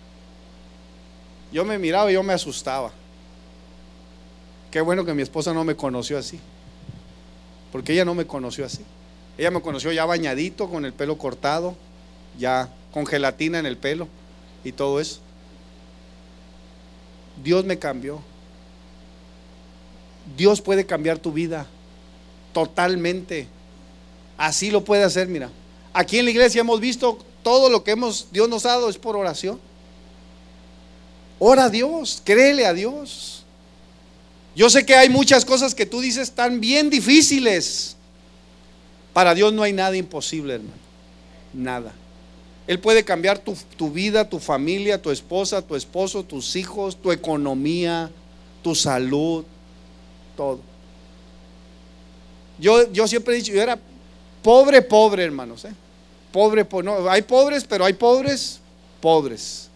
Speaker 1: Yo me miraba y yo me asustaba. Qué bueno que mi esposa no me conoció así, porque ella no me conoció así. Ella me conoció ya bañadito, con el pelo cortado, ya con gelatina en el pelo y todo eso. Dios me cambió. Dios puede cambiar tu vida totalmente. Así lo puede hacer. Mira, aquí en la iglesia hemos visto todo lo que hemos, Dios nos ha dado es por oración. Ora a Dios, créele a Dios. Yo sé que hay muchas cosas que tú dices tan bien difíciles. Para Dios no hay nada imposible, hermano. Nada. Él puede cambiar tu, tu vida, tu familia, tu esposa, tu esposo, tus hijos, tu economía, tu salud, todo. Yo, yo siempre he dicho, yo era pobre, pobre, hermanos, ¿eh? Pobre, pobre, no, hay pobres, pero hay pobres, pobres.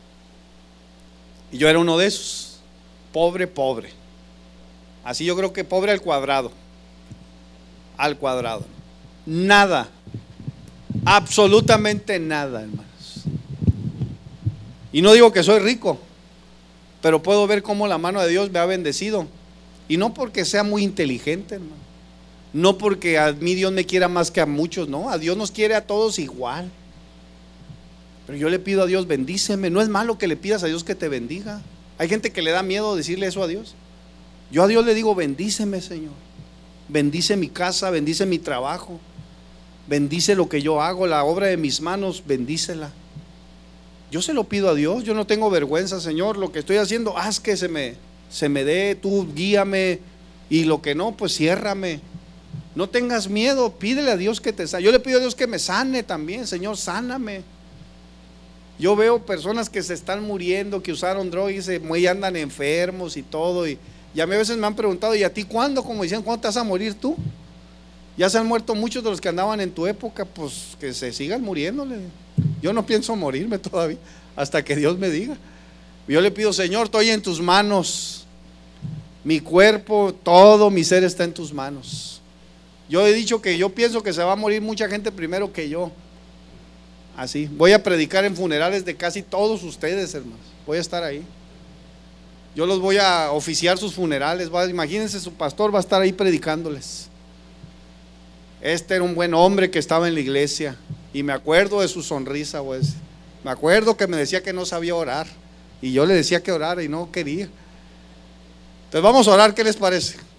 Speaker 1: Y yo era uno de esos, pobre, pobre. Así yo creo que pobre al cuadrado, al cuadrado. Nada, absolutamente nada, hermanos. Y no digo que soy rico, pero puedo ver cómo la mano de Dios me ha bendecido. Y no porque sea muy inteligente, hermano. No porque a mí Dios me quiera más que a muchos, no. A Dios nos quiere a todos igual. Pero yo le pido a Dios: bendíceme. No es malo que le pidas a Dios que te bendiga. Hay gente que le da miedo decirle eso a Dios. Yo a Dios le digo: bendíceme, Señor. Bendice mi casa, bendice mi trabajo, bendice lo que yo hago, la obra de mis manos, bendícela. Yo se lo pido a Dios, yo no tengo vergüenza. Señor, lo que estoy haciendo, haz que se me, se me dé, tú guíame, y lo que no, pues ciérrame. No tengas miedo, pídele a Dios que te sane. Yo le pido a Dios que me sane también. Señor, sáname. Yo veo personas que se están muriendo, que usaron drogas y andan enfermos y todo, y Y a mí a veces me han preguntado: ¿y a ti cuándo? Como dicen, ¿cuándo te vas a morir tú? Ya se han muerto muchos de los que andaban en tu época, pues que se sigan muriéndole. Yo no pienso morirme todavía, hasta que Dios me diga. Yo le pido: Señor, estoy en tus manos. Mi cuerpo, todo mi ser está en tus manos. Yo he dicho que yo pienso que se va a morir mucha gente primero que yo. Así, voy a predicar en funerales de casi todos ustedes, hermanos. Voy a estar ahí. Yo los voy a oficiar sus funerales. Imagínense, su pastor va a estar ahí predicándoles. Este era un buen hombre que estaba en la iglesia, y me acuerdo de su sonrisa, pues. Me acuerdo que me decía que no sabía orar, y yo le decía que orara y no quería. Entonces vamos a orar, ¿qué les parece?